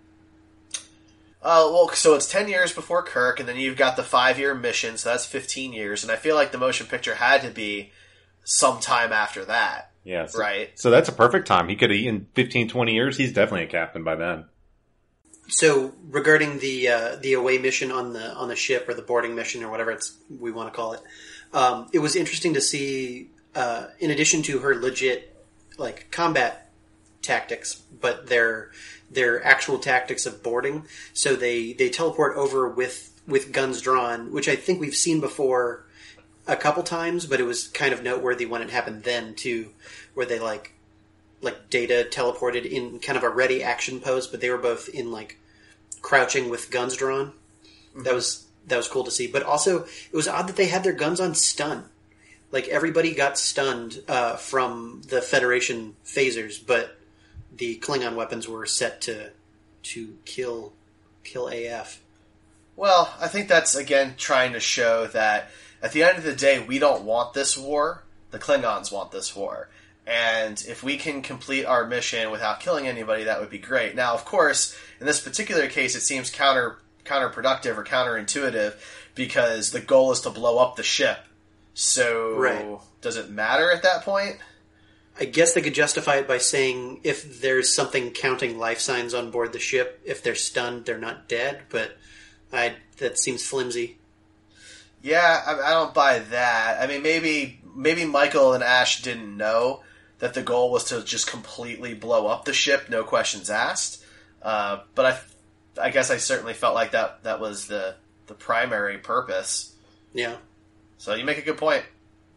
Uh, well, so it's ten years before Kirk, and then you've got the five year mission, so that's fifteen years. And I feel like the motion picture had to be sometime after that. Yeah, so, right. So that's a perfect time. He could have, in fifteen, twenty years, he's definitely a captain by then. So regarding the uh, the away mission on the on the ship or the boarding mission or whatever it's we want to call it, um, it was interesting to see. Uh, in addition to her legit like combat tactics, but their their actual tactics of boarding. So they, they teleport over with with guns drawn, which I think we've seen before a couple times, but it was kind of noteworthy when it happened then too, where they like like Data teleported in kind of a ready action pose, but they were both in like crouching with guns drawn. Mm-hmm. That was that was cool to see. But also, it was odd that they had their guns on stun. Like everybody got stunned uh, from the Federation phasers, but the Klingon weapons were set to to kill kill A F. Well, I think that's again trying to show that at the end of the day, we don't want this war. The Klingons want this war. And if we can complete our mission without killing anybody, that would be great. Now, of course, in this particular case, it seems counter counterproductive or counterintuitive because the goal is to blow up the ship. So, right. Does it matter at that point? I guess they could justify it by saying if there's something counting life signs on board the ship, if they're stunned, they're not dead, but I, that seems flimsy. Yeah, I, I don't buy that. I mean, maybe maybe Michael and Ash didn't know that the goal was to just completely blow up the ship, no questions asked. Uh, but I, I guess I certainly felt like that, that was the, the primary purpose. Yeah. So you make a good point.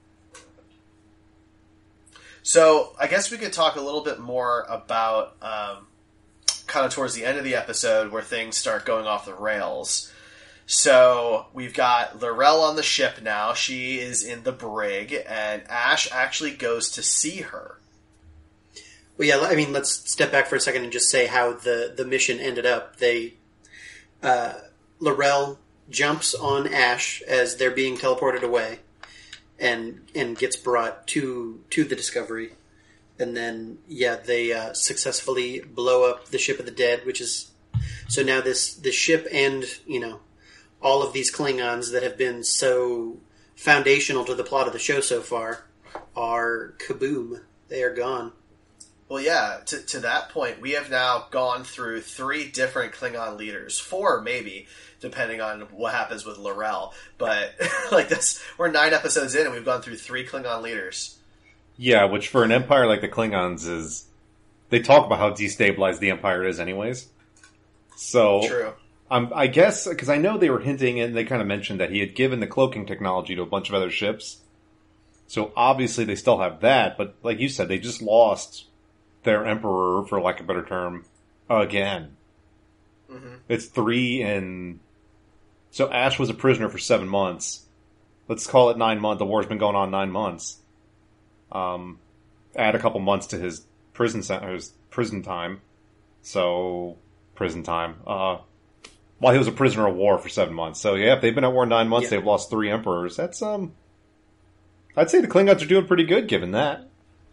So I guess we could talk a little bit more about um, kind of towards the end of the episode where things start going off the rails. So we've got L'Rell on the ship now. She is in the brig, and Ash actually goes to see her. Well, yeah, I mean, let's step back for a second and just say how the, the mission ended up. They, uh, L'Rell jumps on Ash as they're being teleported away and, and gets brought to, to the Discovery. And then, yeah, they, uh, successfully blow up the Ship of the Dead, which is, so now this, this ship and, you know, all of these Klingons that have been so foundational to the plot of the show so far are kaboom. They are gone. Well, yeah, to, to that point, we have now gone through three different Klingon leaders. Four, maybe, depending on what happens with L'Rell. But, like, this, we're nine episodes in and we've gone through three Klingon leaders. Yeah, which for an empire like the Klingons is... They talk about how destabilized the empire is anyways. So... True. Um, I guess, because I know they were hinting and they kind of mentioned that he had given the cloaking technology to a bunch of other ships. So obviously they still have that, but like you said, they just lost their emperor, for lack of a better term, again. Mm-hmm. It's three and... So Ash was a prisoner for seven months. Let's call it nine months. The war's been going on nine months. Um, add a couple months to his prison sen- his prison time. So, prison time. Uh, while he was a prisoner of war for seven months. So yeah, if they've been at war nine months, yeah. They've lost three emperors. That's, um... I'd say the Klingons are doing pretty good, given that.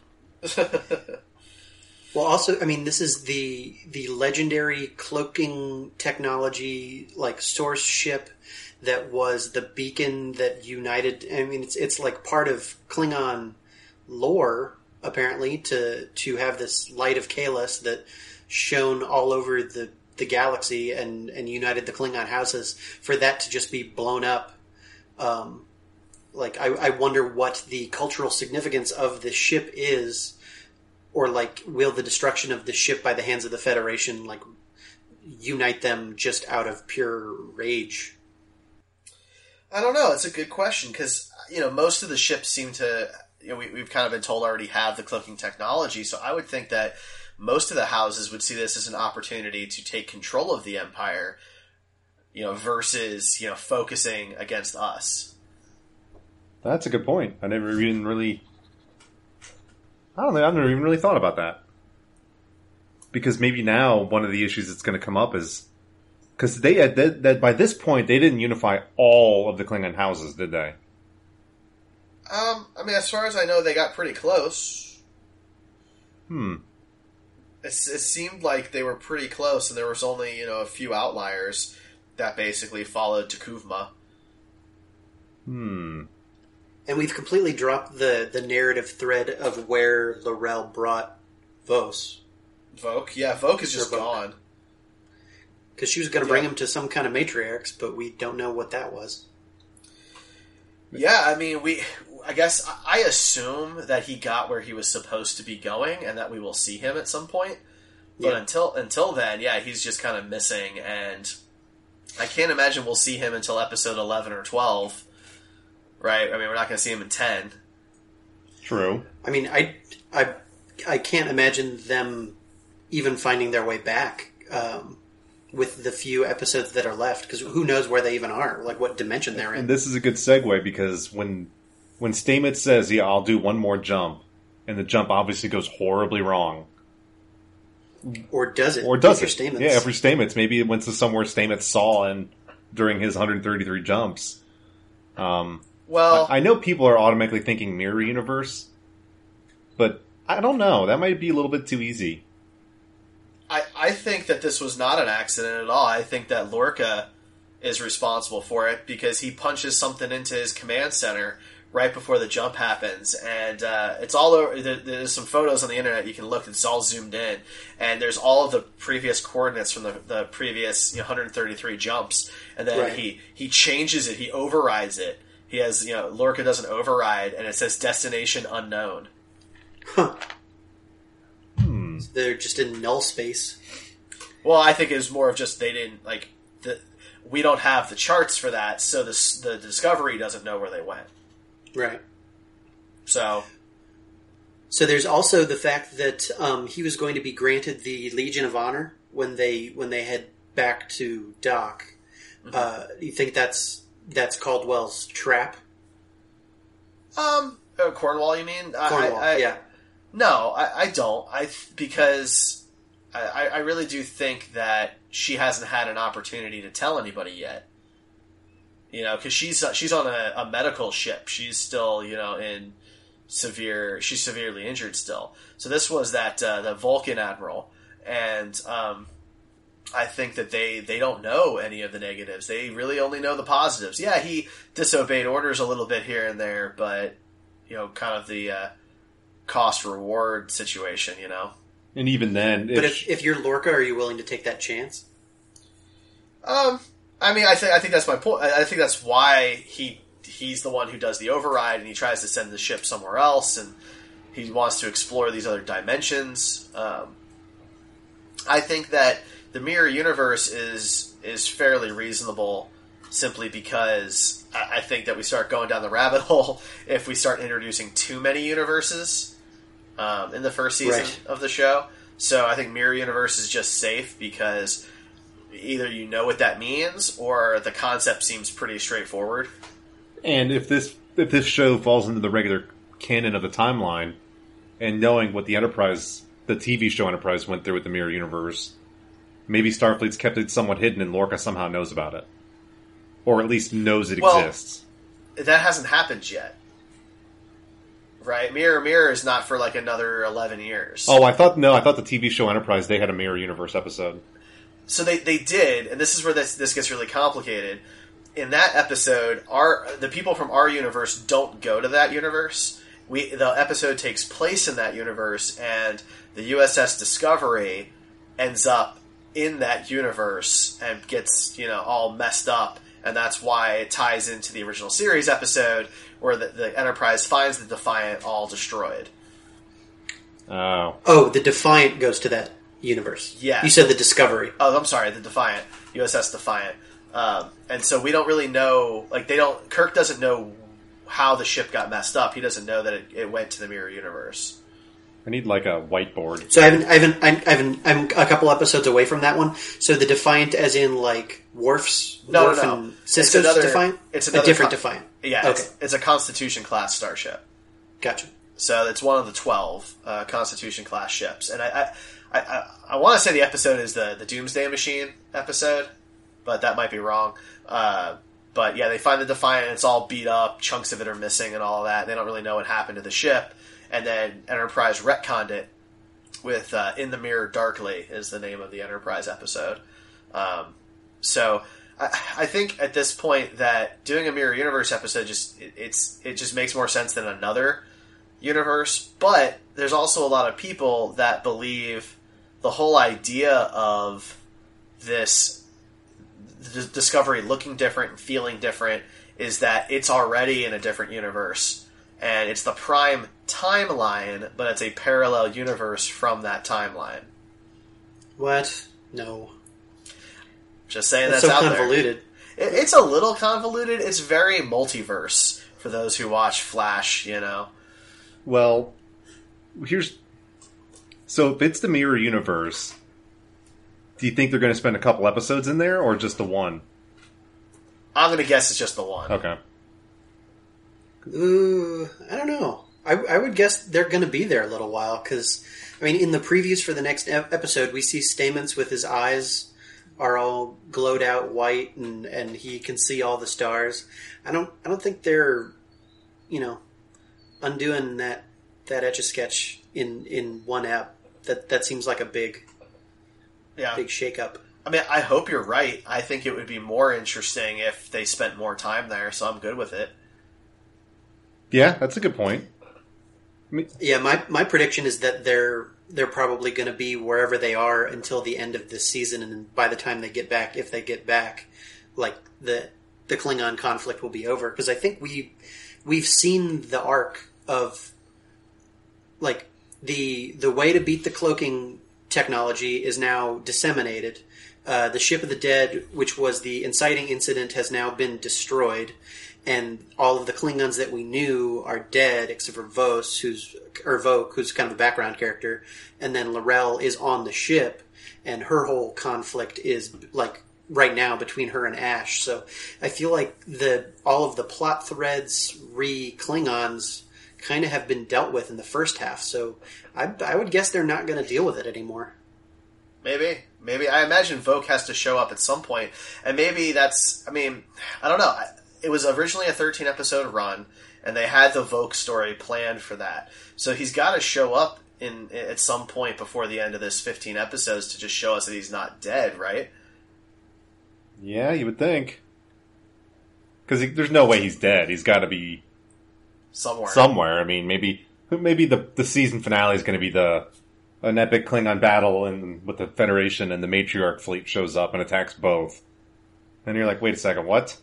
Well, also, I mean, this is the the legendary cloaking technology, like, source ship that was the beacon that united... I mean, it's it's like part of Klingon lore, apparently, to to have this light of Kahless that shone all over the, the galaxy and, and united the Klingon houses. For that to just be blown up... Um, Like, I, I wonder what the cultural significance of the ship is, or, like, will the destruction of the ship by the hands of the Federation, like, unite them just out of pure rage? I don't know. It's a good question, because, you know, most of the ships seem to, you know, we, we've kind of been told already have the cloaking technology, so I would think that most of the houses would see this as an opportunity to take control of the Empire, you know, versus, you know, focusing against us. That's a good point. I never even really... I don't know, I've never even really thought about that. Because maybe now one of the issues that's going to come up is... Because they had that, that by this point, they didn't unify all of the Klingon houses, did they? Um, I mean, as far as I know, they got pretty close. Hmm. It, it seemed like they were pretty close, and there was only, you know, a few outliers that basically followed T'Kuvma. Hmm. And we've completely dropped the, the narrative thread of where L'Rell brought Vos. Voq? Yeah, Voq is just gone. Because she was going to yeah. bring him to some kind of matriarchs, but we don't know what that was. Yeah, I mean, we... I guess I assume that he got where he was supposed to be going, and that we will see him at some point. But yeah. until until then, yeah, he's just kind of missing, and I can't imagine we'll see him until episode eleven or twelve. Right? I mean, we're not going to see him in ten. True. I mean, I, I, I can't imagine them even finding their way back um, with the few episodes that are left, because who knows where they even are, like what dimension they're in. And this is a good segue, because when when Stamets says, yeah, I'll do one more jump, and the jump obviously goes horribly wrong. Or does it? Or does it? Stamets. Yeah, for Stamets. Maybe it went to somewhere Stamets saw and during his one hundred thirty-three jumps. Um... Well, I know people are automatically thinking mirror universe, but I don't know. That might be a little bit too easy. I, I think that this was not an accident at all. I think that Lorca is responsible for it because he punches something into his command center right before the jump happens, and uh, it's all over. There, there's some photos on the internet you can look. It's all zoomed in, and there's all of the previous coordinates from the, the previous you know, one hundred thirty-three jumps, and then right. he he changes it. He overrides it. He has, you know, Lorca does an override, and it says destination unknown. Huh. Hmm. So they're just in null space. Well, I think it was more of just they didn't, like, the, we don't have the charts for that, so the, the Discovery doesn't know where they went. Right. So. So there's also the fact that um, he was going to be granted the Legion of Honor when they when they head back to Dock. Mm-hmm. Uh, you think that's... That's Caldwell's trap? Um, uh, Cornwall, you mean? Cornwall, I, I, yeah. No, I, I don't. I because I, I really do think that she hasn't had an opportunity to tell anybody yet. You know, because she's she's on a, a medical ship. She's still, you know, in severe. She's severely injured still. So this was that uh, the Vulcan admiral, and um, I think that they they don't know any of the negatives. They really only know the positives. Yeah, he disobeyed orders a little bit here and there, but you know, kind of the uh, cost reward situation. You know, and even then, but if, if you're Lorca, are you willing to take that chance? Um. I mean, I think I think that's my point. I think that's why he he's the one who does the override, and he tries to send the ship somewhere else, and he wants to explore these other dimensions. Um, I think that the mirror universe is is fairly reasonable, simply because I, I think that we start going down the rabbit hole if we start introducing too many universes um, in the first season right. of the show. So I think mirror universe is just safe because either you know what that means or the concept seems pretty straightforward. And if this if this show falls into the regular canon of the timeline, and knowing what the Enterprise, the T V show Enterprise went through with the mirror universe, maybe Starfleet's kept it somewhat hidden and Lorca somehow knows about it. Or at least knows it well, exists. That hasn't happened yet. Right? Mirror Mirror is not for like another eleven years. Oh, I thought, no, I thought the T V show Enterprise, they had a mirror universe episode. So they, they did, and this is where this this gets really complicated. In that episode, our the people from our universe don't go to that universe. We the episode takes place in that universe, and the U S S Discovery ends up in that universe and gets, you know, all messed up, and that's why it ties into the original series episode where the, the Enterprise finds the Defiant all destroyed. Oh. Oh, the Defiant goes to that universe. Yeah. You said the Discovery. Oh, I'm sorry, the Defiant. U S S Defiant. Um, and so we don't really know, like, they don't, Kirk doesn't know how the ship got messed up. He doesn't know that it, it went to the mirror universe. I need, like, a whiteboard. So I haven't, I haven't, I haven't, I'm a couple episodes away from that one. So the Defiant as in, like, Worf's, No, Worf no, no. and Sisko's It's another- Defiant? it's a another different con- Defiant. Yeah, Okay. it's, it's a Constitution class starship. Gotcha. So it's one of the twelve uh, Constitution class ships. And I I, I, I want to say the episode is the, the Doomsday Machine episode, but that might be wrong. Uh, but yeah, they find the Defiant, and it's all beat up, chunks of it are missing and all of that. They don't really know what happened to the ship. And then Enterprise retconned it with uh, In the Mirror Darkly is the name of the Enterprise episode. Um, so I, I think at this point that doing a Mirror Universe episode just it, it's it just makes more sense than another universe. But there's also a lot of people that believe the whole idea of this d- Discovery looking different and feeling different is that it's already in a different universe. And it's the Prime timeline, but it's a parallel universe from that timeline. What? No. Just saying That's that's, so out convoluted. there. It, it's a little convoluted. It's very multiverse for those who watch Flash, you know. Well, here's... So if it's the mirror universe, do you think they're going to spend a couple episodes in there, or just the one? I'm going to guess it's just the one. Okay. Ooh, I don't know. I, I would guess they're going to be there a little while, because, I mean, in the previews for the next ep- episode, we see Stamets with his eyes are all glowed out white, and, and he can see all the stars. I don't I don't think they're, you know, undoing that that Etch-a-Sketch in, in one app. That that seems like a big, Yeah. big shakeup. I mean, I hope you're right. I think it would be more interesting if they spent more time there, so I'm good with it. Yeah, that's a good point. I mean, Yeah, my, my prediction is that they're they're probably going to be wherever they are until the end of this season, and by the time they get back, if they get back, like the the Klingon conflict will be over. Because I think we we've seen the arc of like the the way to beat the cloaking technology is now disseminated. Uh, the ship of the dead, which was the inciting incident, has now been destroyed. And all of the Klingons that we knew are dead, except for Vos, who's or Vogue, who's kind of a background character, and then L'Rell is on the ship, and her whole conflict is like right now between her and Ash. So I feel like the all of the plot threads re Klingons kind of have been dealt with in the first half. So I, I would guess they're not going to deal with it anymore. Maybe. Maybe. I imagine Vogue has to show up at some point. And maybe that's, I mean, I don't know. It was originally a thirteen episode run, and they had the Vogue story planned for that. So he's got to show up in at some point before the end of this fifteen episodes to just show us that he's not dead, right? Yeah, you would think. Because there's no way he's dead. He's got to be somewhere. Somewhere. I mean, maybe maybe the the season finale is going to be the an epic Klingon battle, and with the Federation and the Matriarch fleet shows up and attacks both. And you're like, wait a second, what?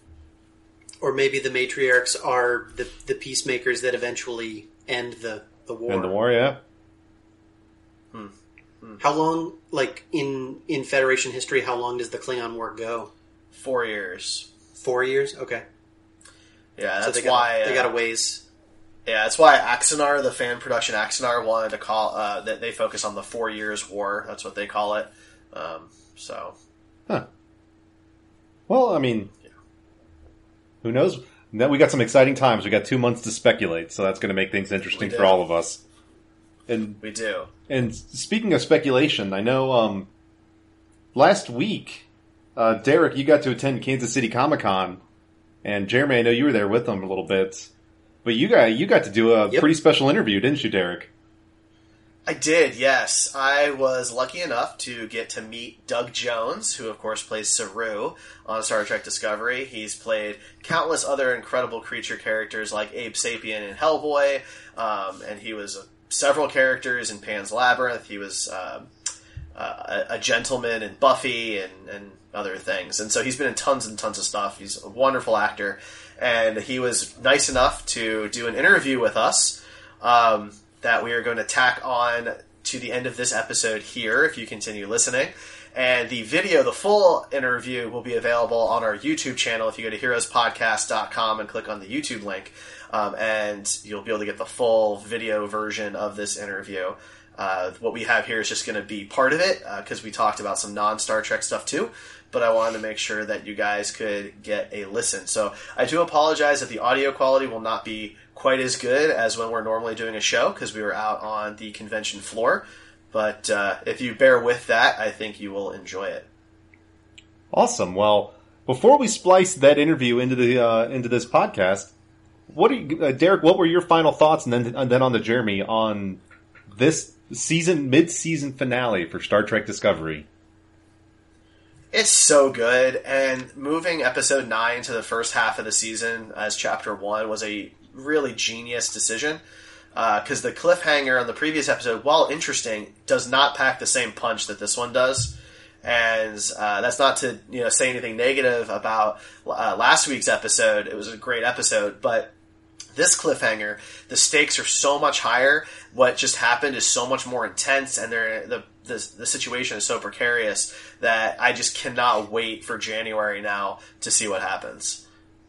Or maybe the Matriarchs are the the peacemakers that eventually end the, the war. End the war, yeah. Hmm. Hmm. How long, like, in, in Federation history, how long does the Klingon War go? Four years. Four years? Okay. Yeah, so that's they got, why... They got uh, a ways. Yeah, that's why Axanar, the fan production Axanar, wanted to call... Uh, that they focus on the Four Years War. That's what they call it. Um, so... Huh. Well, I mean... Yeah. Who knows? Now we got some exciting times. We got two months to speculate, so that's going to make things interesting for all of us. And we do. And speaking of speculation, I know um, last week, uh, Derek, you got to attend Kansas City Comic-Con, and Jeremy, I know you were there with them a little bit, but you got you got to do a yep. pretty special interview, didn't you, Derek? I did, yes. I was lucky enough to get to meet Doug Jones, who of course plays Saru on Star Trek Discovery. He's played countless other incredible creature characters like Abe Sapien in Hellboy, um, and he was a several characters in Pan's Labyrinth. He was um, uh, a, a gentleman in Buffy and, and other things. And so he's been in tons and tons of stuff. He's a wonderful actor. And he was nice enough to do an interview with us um, that we are going to tack on to the end of this episode here if you continue listening. And the video, the full interview, will be available on our YouTube channel if you go to heroes podcast dot com and click on the YouTube link. Um, and you'll be able to get the full video version of this interview. Uh, what we have here is just going to be part of it, because uh, we talked about some non-Star Trek stuff too, but I wanted to make sure that you guys could get a listen. So I do apologize that the audio quality will not be quite as good as when we're normally doing a show, because we were out on the convention floor. But uh, if you bear with that, I think you will enjoy it. Awesome. Well, before we splice that interview into the uh, into this podcast, what are you, uh, Derek? What were your final thoughts, and then and then on to Jeremy on this season mid-season finale for Star Trek Discovery? It's so good, and moving episode nine to the first half of the season as chapter one was a really genius decision. Because uh, the cliffhanger on the previous episode, while interesting, does not pack the same punch that this one does. And uh, that's not to you know say anything negative about uh, last week's episode. It was a great episode, but this cliffhanger, the stakes are so much higher. What just happened is so much more intense, and they're, the, the the situation is so precarious that I just cannot wait for January now to see what happens.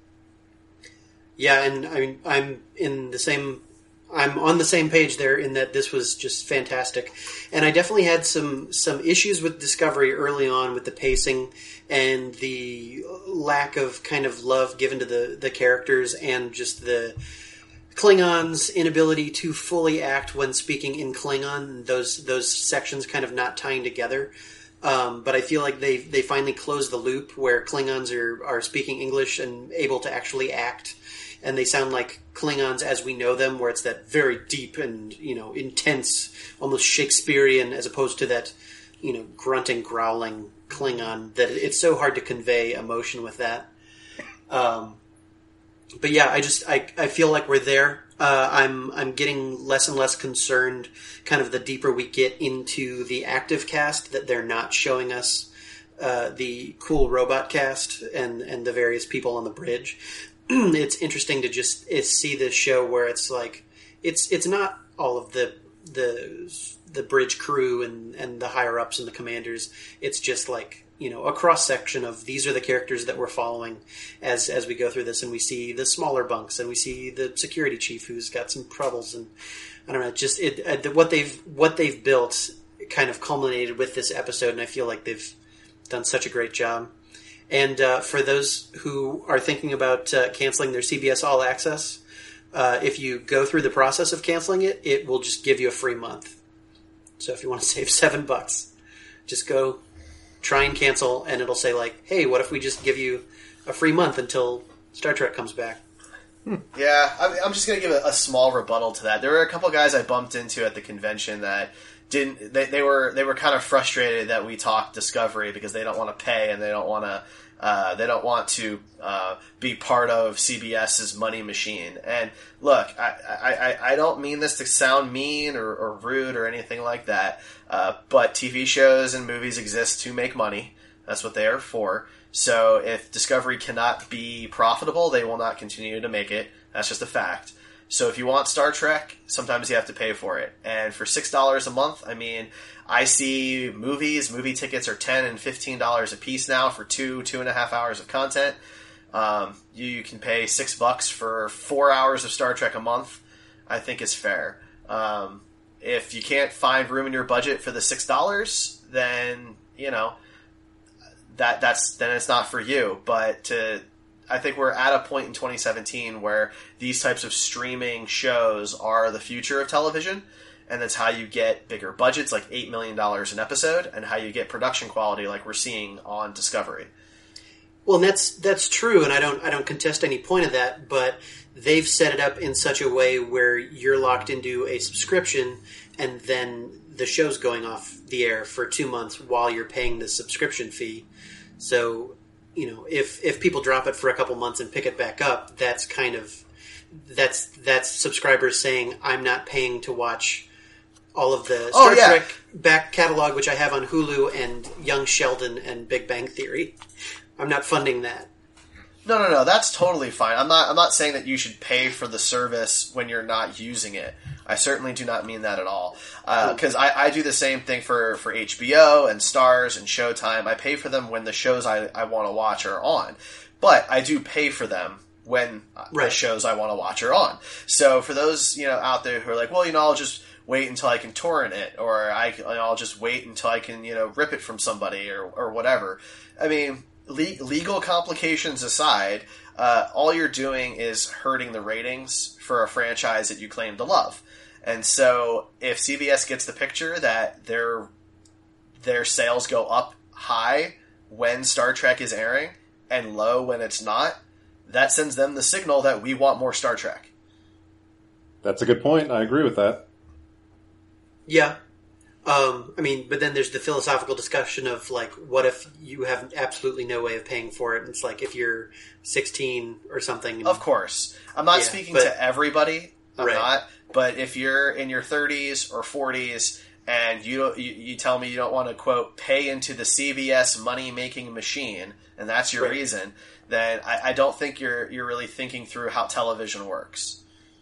Yeah, and I mean, I'm in the same... I'm on the same page there in that this was just fantastic. And I definitely had some, some issues with Discovery early on with the pacing and the lack of kind of love given to the, the characters, and just the Klingons' inability to fully act when speaking in Klingon, those those sections kind of not tying together. Um, but I feel like they they finally closed the loop where Klingons are, are speaking English and able to actually act. And they sound like Klingons as we know them, where it's that very deep and, you know, intense, almost Shakespearean, as opposed to that, you know, grunting, growling Klingon, that it's so hard to convey emotion with that. Um, but yeah, I just, I, I feel like we're there. Uh, I'm, I'm getting less and less concerned, kind of the deeper we get into the active cast, that they're not showing us, uh, the cool robot cast and, and the various people on the bridge. It's interesting to just see this show where it's like it's it's not all of the the the bridge crew and, and the higher ups and the commanders. It's just like, you know, a cross section of these are the characters that we're following as as we go through this, and we see the smaller bunks, and we see the security chief who's got some troubles, and I don't know, just it uh, what they've what they've built kind of culminated with this episode, and I feel like they've done such a great job. And uh, for those who are thinking about uh, canceling their C B S All Access, uh, if you go through the process of canceling it, it will just give you a free month. So if you want to save seven bucks, just go try and cancel, and it'll say like, "Hey, what if we just give you a free month until Star Trek comes back?" Hmm. Yeah, I- I'm just going to give a, a small rebuttal to that. There were a couple guys I bumped into at the convention that didn't. They, they were they were kind of frustrated that we talked Discovery because they don't want to pay and they don't want to. Uh, they don't want to uh, be part of CBS's money machine. And look, I, I, I don't mean this to sound mean or, or rude or anything like that, uh, but T V shows and movies exist to make money. That's what they are for. So if Discovery cannot be profitable, they will not continue to make it. That's just a fact. So if you want Star Trek, sometimes you have to pay for it. And for six dollars a month, I mean, I see movies, movie tickets are ten dollars and fifteen dollars a piece now for two, two and a half hours of content. Um, you, you can pay six bucks for four hours of Star Trek a month, I think is fair. Um, if you can't find room in your budget for the six dollars, then, you know, that that's then it's not for you. But to, I think we're at a point in twenty seventeen where these types of streaming shows are the future of television. And that's how you get bigger budgets, like eight million dollars an episode, and how you get production quality like we're seeing on Discovery. Well, and that's that's true, and I don't I don't contest any point of that, but they've set it up in such a way where you're locked into a subscription, and then the show's going off the air for two months while you're paying the subscription fee. So, you know, if if people drop it for a couple months and pick it back up, that's kind of that's that's subscribers saying, I'm not paying to watch all of the Star oh, yeah. Trek back catalog, which I have on Hulu, and Young Sheldon and Big Bang Theory. I'm not funding that. No, no, no. That's totally fine. I'm not. I'm not saying that you should pay for the service when you're not using it. I certainly do not mean that at all. Because uh, I, I do the same thing for, for H B O and Starz and Showtime. I pay for them when the shows I, I want to watch are on, but I do pay for them when right. the shows I want to watch are on. So for those you know out there who are like, well, you know, I'll just wait until I can torrent it, or I, I'll just wait until I can, you know, rip it from somebody or, or whatever. I mean, le- legal complications aside, uh, all you're doing is hurting the ratings for a franchise that you claim to love. And so if C B S gets the picture that their their sales go up high when Star Trek is airing and low when it's not, that sends them the signal that we want more Star Trek. That's a good point. I agree with that. Yeah. Um, I mean, but then there's the philosophical discussion of, like, what if you have absolutely no way of paying for it? And it's like, if you're sixteen or something. And, of course. I'm not yeah, speaking but, to everybody. I'm right. not. But if you're in your thirties or forties and you, you you tell me you don't want to, quote, pay into the C B S money-making machine, and that's your right. reason, then I, I don't think you're you're really thinking through how television works.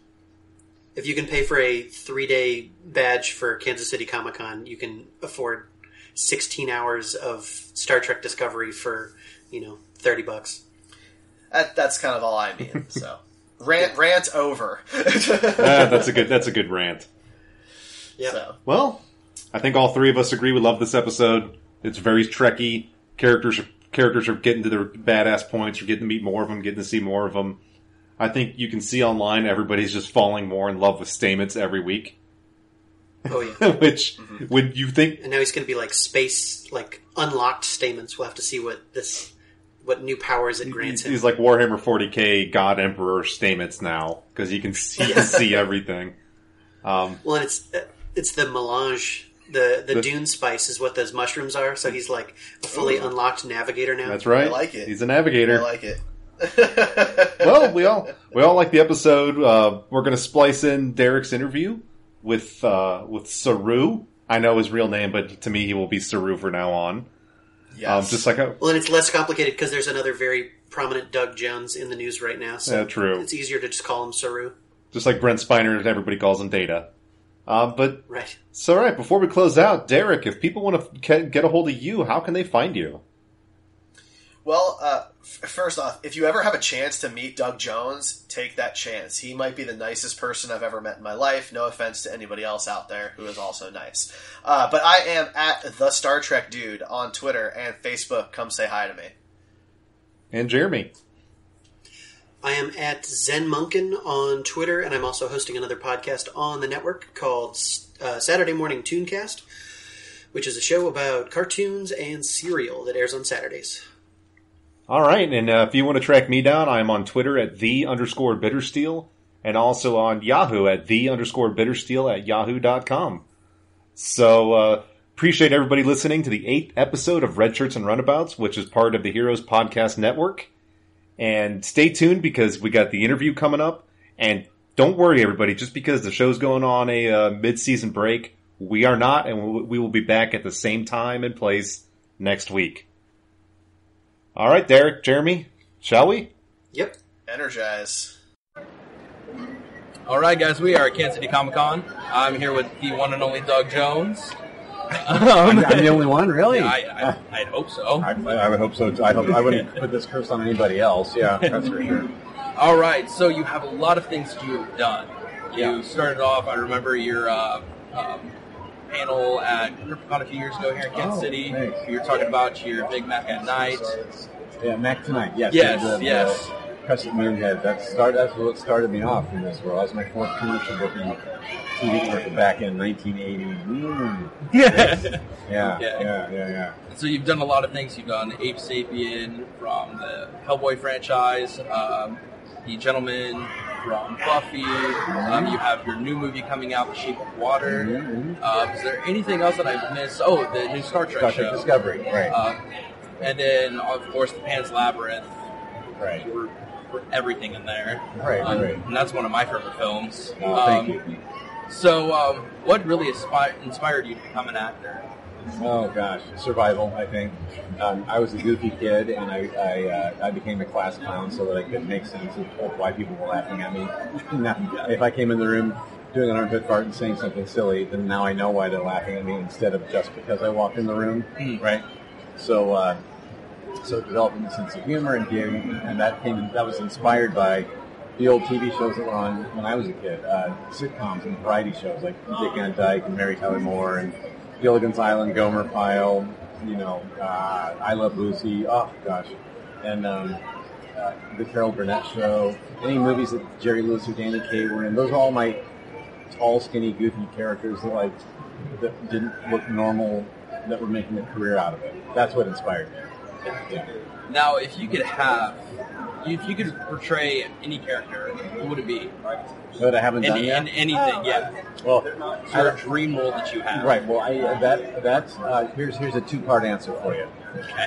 If you can pay for a three-day badge for Kansas City Comic-Con, you can afford sixteen hours of Star Trek Discovery for, you know, thirty bucks. That, that's kind of all I mean. So, rant, yeah. rant over. ah, that's a good. That's a good rant. Yeah. So. Well, I think all three of us agree we love this episode. It's very Trekky. Characters are characters are getting to their badass points. You're getting to meet more of them. Getting to see more of them. I think you can see online everybody's just falling more in love with Stamets every week. Oh, yeah. Which, mm-hmm. would you think... And now he's going to be like space, like unlocked Stamets. We'll have to see what this, what new powers it grants him. He's like Warhammer forty K God Emperor Stamets now, because he can see, he can see everything. Um, well, and it's it's the melange, the, the, the dune spice is what those mushrooms are, so he's like a fully Ooh. unlocked navigator now. That's right. I like it. He's a navigator. I like it. Well, we all we all like the episode. Uh, we're going to splice in Derek's interview with uh, with Saru. I know his real name, but to me, he will be Saru from now on. Yes. Um, just like a, Well, and it's less complicated because there's another very prominent Doug Jones in the news right now. So Yeah, true. It's easier to just call him Saru. just like Brent Spiner, everybody calls him Data. Uh, but Right. so, all right. Before we close out, Derek, if people want to get a hold of you, how can they find you? Well, uh, f- first off, if you ever have a chance to meet Doug Jones, take that chance. He might be the nicest person I've ever met in my life. No offense to anybody else out there who is also nice. Uh, but I am at the Star Trek Dude on Twitter and Facebook. Come say hi to me. And Jeremy. I am at Zen Monkin on Twitter, and I'm also hosting another podcast on the network called uh, Saturday Morning Tooncast, which is a show about cartoons and cereal that airs on Saturdays. All right, and uh, if you want to track me down, I'm on Twitter at the underscore bittersteel, and also on Yahoo at the underscore bittersteel at yahoo dot com. So, uh, appreciate everybody listening to the eighth episode of Red Shirts and Runabouts, which is part of the Heroes Podcast Network. And stay tuned because we got the interview coming up. And don't worry, everybody, just because the show's going on a uh, mid-season break, we are not, and we will be back at the same time and place next week. All right, Derek, Jeremy, shall we? Yep. Energize. All right, guys, we are at Kansas City Comic Con. I'm here with the one and only Doug Jones. I'm, I'm the only one, really? Yeah, I, I, I'd hope so. I, I would hope so, too. I, hope, I wouldn't put this curse on anybody else. Yeah, that's for sure. All right, so you have a lot of things you've done. You Yeah. started off, I remember your uh, um, panel at CryptoCon a few years ago here in Kansas Oh, City. thanks. You were talking about your Big Mac at Night. Yeah, Mac Tonight, yes. Yes, the, the, yes. The Crescent Moonhead. That start, that's what started me off in this world. That was my fourth commercial booking T V commercial back in nineteen eighty. Mm. Yeah. Yeah, Yeah. yeah, yeah, yeah. So you've done a lot of things. You've done Ape Sapien from the Hellboy franchise, um, The Gentleman from Buffy. Um, you have your new movie coming out, The Shape of Water. Mm-hmm. Uh, is there anything else that I've missed? Oh, the new Star Trek Star show. Trek Discovery, right. Uh, and then, of course, the Pan's Labyrinth. right. You were, were everything in there. Right, Um, right. And that's one of my favorite films. Oh, thank Um, you. So, um, what really inspi- inspired you to become an actor? Oh gosh, survival. I think um, I was a goofy kid, and I I, uh, I became a class clown so that I could make sense of of why people were laughing at me. Now, if I came in the room doing an armpit fart and saying something silly, then now I know why they're laughing at me instead of just because I walked in the room, Mm. right? So uh, so developing a sense of humor and giving, and that came that was inspired by the old T V shows that were on when I was a kid, uh, sitcoms and variety shows like Dick Van Dyke and Mary Tyler Moore and Gilligan's Island, Gomer Pyle, you know, uh, I Love Lucy, oh gosh, and um, uh, the Carol Burnett Show, any movies that Jerry Lewis or Danny Kaye were in, those are all my tall, skinny, goofy characters that like that didn't look normal, that were making a career out of it. That's what inspired me. Yeah. Now, if you could have, if you could portray any character, who would it be? But I haven't done Any, yet. in anything, yeah. Well, Sort of dream role that you have. right. Well, I that that's uh, here's here's a two part answer for you. Okay.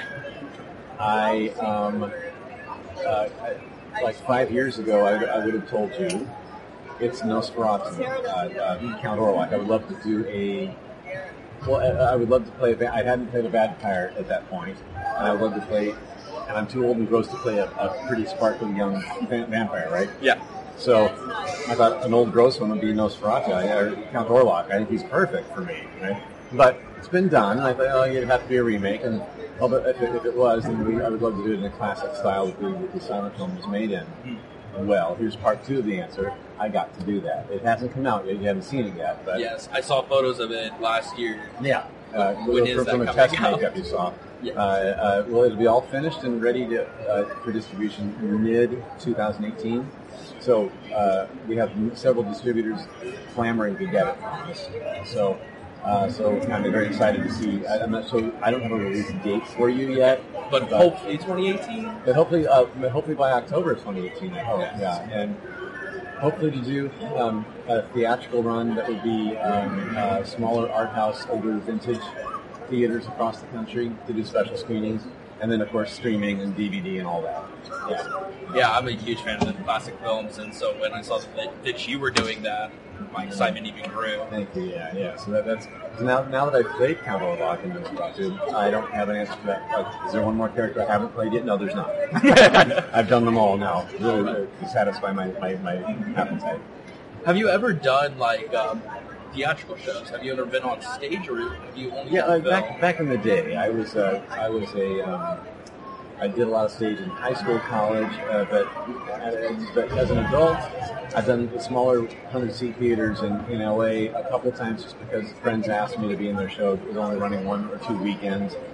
I um uh, like five years ago, I, I would have told you it's Nosferatu, uh, uh, Count Orlok. I would love to do a. Well, I, I would love to play. A, I hadn't played a vampire at that point, and I would love to play. And I'm too old and gross to play a, a pretty sparkling young va- vampire, right? Yeah. So I thought an old gross one would be Nosferatu, or Count Orlok. I think he's perfect for me, right? But it's been done, and I thought, oh, it'd have to be a remake. And oh, but if it, if it was, then we, I would love to do it in the classic style that the, that the silent film was made in. Well, here's part two of the answer. I got to do that. It hasn't come out yet. You haven't seen it yet. But Yes, I saw photos of it last year. yeah. Uh, When is from, that from a coming test out? makeup you saw. Yeah. Uh, uh, well, it'll be all finished and ready to, uh, for distribution mid twenty eighteen. So uh, we have several distributors clamoring to get it from us. So, uh, so I'm very excited to see. I, I'm not sure. I don't have a release date for you yet, But hopefully twenty eighteen? but hopefully, uh, hopefully by October of twenty eighteen. I hope. Yeah, and hopefully to do um, a theatrical run that would be um, uh, smaller art house, older vintage theaters across the country to do special screenings, and then of course streaming and D V D and all that. Yeah. Yeah, I'm a huge fan of the classic films, and so when I saw that, that you were doing that, my excitement even grew. Thank you. Yeah, yeah. So that, that's so now. Now that I've played Count Orlok in Nosferatu, I don't have an answer for that. Like, is there one more character I haven't played yet? No, there's not. I've done them all now, really, uh, to satisfy my, my, my appetite. Have you ever done, like, um, theatrical shows? Have you ever been on stage, or have you only Yeah, done like film? back back in the day, I was uh, I was a um, I did a lot of stage in high school, college, uh, but, uh, but as an adult, I've done the smaller hundred seat theaters in, in L A a couple of times just because friends asked me to be in their show. It was only running one or two weekends,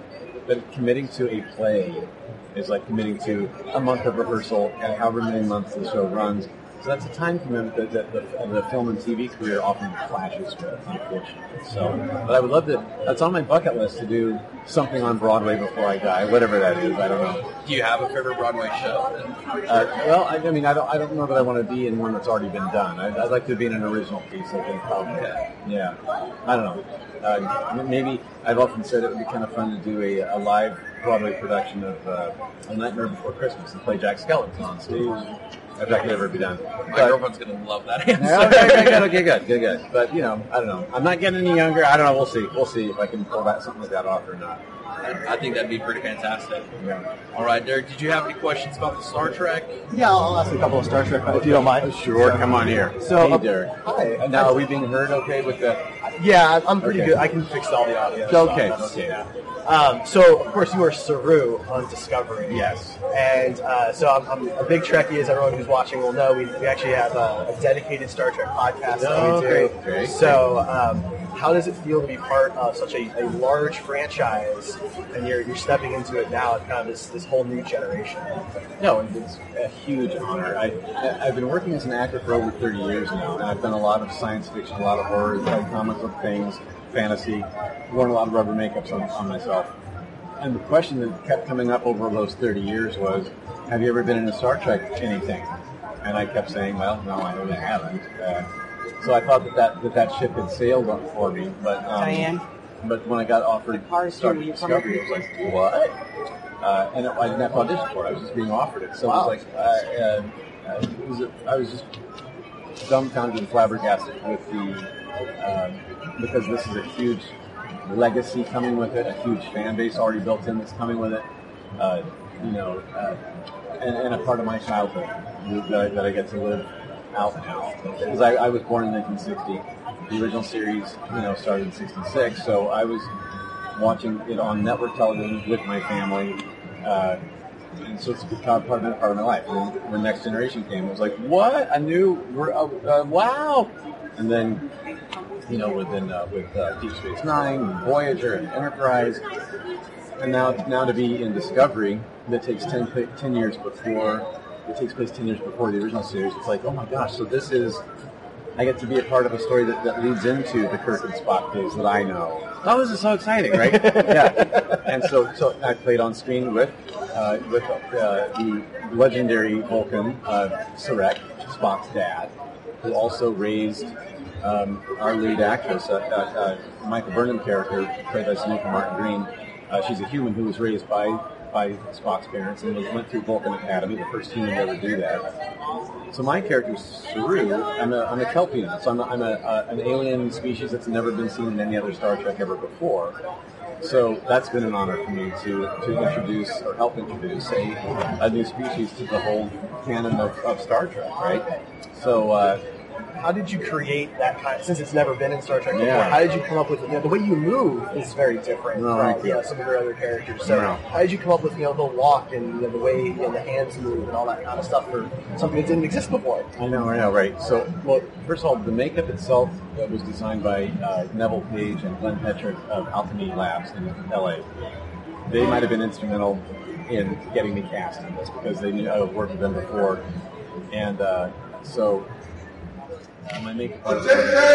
but committing to a play is like committing to a month of rehearsal and however many months the show runs. So that's a time commitment that, that the, the film and T V career often clashes with, unfortunately. So, but I would love to. That's on my bucket list to do something on Broadway before I die, whatever that is. I don't know. Do you have a favorite Broadway show? Uh, well, I, I mean, I don't. I don't know that I want to be in one that's already been done. I'd, I'd like to be in an original piece. I think probably. Yeah. I don't know. Uh, maybe I've often said it would be kind of fun to do a, a live Broadway production of uh, A Nightmare Before Christmas and play Jack Skellington on stage. If that could ever be done. My But- girlfriend's going to love that answer. Yeah, okay, okay, good, okay, good, good, good. But, you know, I don't know. I'm not getting any younger. I don't know. We'll see. We'll see if I can pull that something like that off or not. I think that'd be pretty fantastic. Yeah. All right, Derek, did you have any questions about the Star Trek? Yeah, I'll ask a couple of Star Trek, if you don't mind. Sure, come on here. So, hey, uh, Derek. Hi. Now, are we being heard okay with the... Yeah, I'm pretty Okay. good. I can fix all the audio. Okay, So, okay, yeah. Um, so, of course, you are Saru on Discovery. Yes. And uh, so I'm, I'm a big Trekkie, as everyone who's watching will know. We, we actually have a, a dedicated Star Trek podcast that Oh, we do. great, great, So um, how does it feel to be part of such a, a large franchise, and you're, you're stepping into it now at kind of this, this whole new generation? No, it's a huge honor. I, I've been working as an actor for over thirty years now, and I've done a lot of science fiction, a lot of horror, like comic book things, fantasy, worn a lot of rubber makeups on, on myself. And the question that kept coming up over those thirty years was, have you ever been in a Star Trek anything? And I kept saying, well, no, I really haven't. Uh, so I thought that that, that, that ship had sailed on for me, but um, Diane? but when I got offered Star Trek Discovery, I was like, what? Uh, and I didn't have to audition for it. I was just being offered it. So Wow. it was like, uh, uh, it was, I was just dumbfounded and flabbergasted with the, um, because this is a huge legacy coming with it, a huge fan base already built in that's coming with it, uh, you know, uh, and, and a part of my childhood that I, that I get to live out now. Because I, I was born in nineteen sixty. The original series, you know, started in sixty-six, so I was watching it on network television with my family, uh, and so it's become part of, part of my life. When, when Next Generation came, it was like, what? A new, uh, uh, wow! And then, you know, within uh, with uh, Deep Space Nine, and Voyager, and Enterprise, and now now to be in Discovery, that takes ten, ten years before, it takes place ten years before the original series. It's like, oh my gosh, so this is, I get to be a part of a story that, that leads into the Kirk and Spock days that I know. Oh, this is so exciting, right? Yeah. And so, so I played on screen with uh, with uh, the legendary Vulcan, uh, Sarek, Spock's dad, who also raised um, our lead actress, uh, uh, uh, Michael Burnham character, played by Samantha Martin Green. Uh, she's a human who was raised by by Spock's parents and was, went through Vulcan Academy, the first human to ever do that. So my character is Saru. I'm a, I'm a Kelpian, so I'm, a, I'm a, uh, an alien species that's never been seen in any other Star Trek ever before. So that's been an honor for me to, to introduce or help introduce a, a new species to the whole canon of, of Star Trek, right? So uh, How did you create that kind of, since it's never been in Star Trek before, Yeah. how did you come up with, you know, the way you move is very different No, from, thank you know, you. some of your other characters. So No. how did you come up with, you know, the walk and, you know, the way, you know, the hands move and all that kind of stuff for something that didn't exist before? I know, I know, right. So, well, first of all, the makeup itself uh, was designed by uh, Neville Page and Glenn Petrick of Alchemy Labs in L A. They might have been instrumental in getting me cast in this because they knew I had worked with them before. And uh, so, uh, my makeup artist...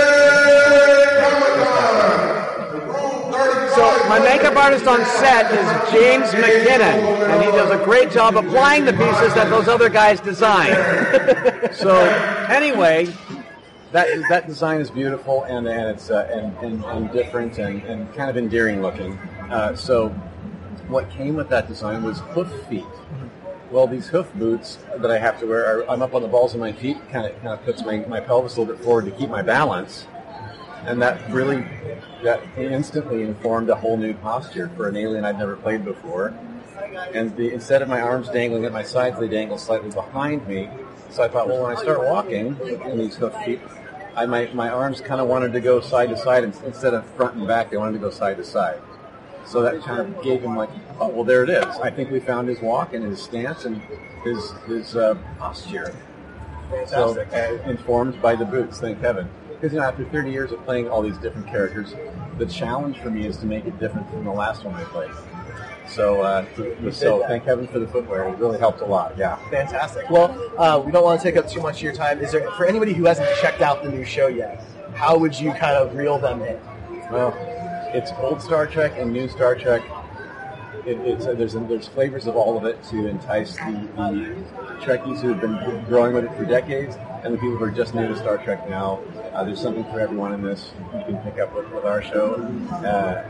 So my makeup artist on set is James McKinnon, and he does a great job applying the pieces that those other guys design. So anyway, that that design is beautiful and and it's uh, and, and, and different and, and kind of endearing looking. Uh, so what came with that design was hoof feet. Well, these hoof boots that I have to wear, are, I'm up on the balls of my feet, kind of kind of puts my, my pelvis a little bit forward to keep my balance, and that really that instantly informed a whole new posture for an alien I'd never played before. And the, instead of my arms dangling at my sides, they dangle slightly behind me. So I thought, well, when I start walking in these hoof feet, I my my arms kind of wanted to go side to side instead of front and back. They wanted to go side to side. So that kind of gave him like, oh, well, there it is. I think we found his walk and his stance and his his uh, posture. Fantastic. So uh, informed by the boots, thank heaven. Because you know, after thirty years of playing all these different characters, the challenge for me is to make it different from the last one I played. So, uh, so thank heaven for the footwear. It really helped a lot. Yeah. Fantastic. Well, uh, we don't want to take up too much of your time. Is there, for anybody who hasn't checked out the new show yet, how would you kind of reel them in? Well, it's old Star Trek and new Star Trek. It, it's uh, there's there's flavors of all of it to entice the, the Trekkies who have been growing with it for decades, and the people who are just new to Star Trek now. Uh, there's something for everyone in this. You can pick up with, with our show. Uh,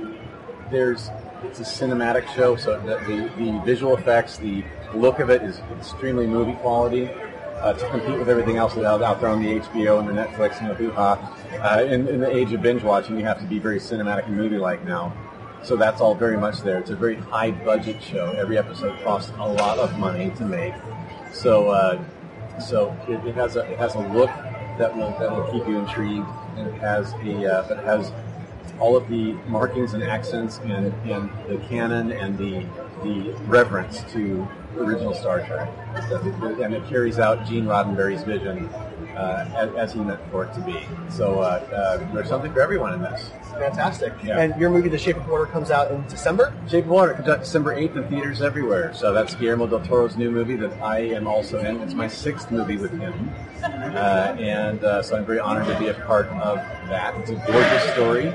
there's it's a cinematic show, so the, the the visual effects, the look of it is extremely movie quality. Uh, to compete with everything else that's out, out there on the H B O and the Netflix and the hoo-ha. Uh, in, in the age of binge watching, you have to be very cinematic and movie-like now. So that's all very much there. It's a very high-budget show. Every episode costs a lot of money to make. So, uh, so it, it has a it has a look that will that will keep you intrigued, and it has a uh, it has all of the markings and accents and, and the canon and the the reverence to original Star Trek, and it carries out Gene Roddenberry's vision uh, as, as he meant for it to be. So uh, uh, there's something for everyone in this. Fantastic. Yeah. And your movie, The Shape of Water, comes out in December? Shape of Water comes out December eighth in theaters everywhere. So that's Guillermo del Toro's new movie that I am also in. It's my sixth movie with him. Uh, and uh, so I'm very honored to be a part of that. It's a gorgeous story.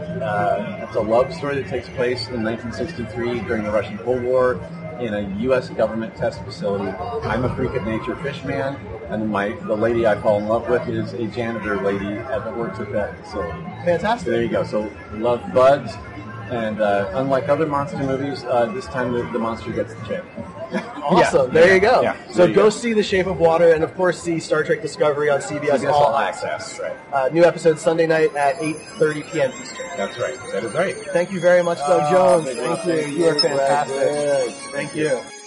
Uh, it's a love story that takes place in nineteen sixty-three during the Russian Cold War in a U S government test facility. I'm a freak of nature fish man, and my the lady I fall in love with is a janitor lady that works at that facility. Fantastic. So there you go. So love bugs, and uh, unlike other monster movies, uh, this time the, the monster gets the chick. Awesome. Yeah. There you go. Yeah. So There you go, go. see The Shape of Water, and of course see Star Trek Discovery on C B S, C B S All All Access. Access, right. Uh, new episode Sunday night at eight thirty p.m. Eastern. That's right. That is right. Thank you very much, Doug Oh, Jones. thank Thank you. you. You are Thank you. fantastic. Thank you.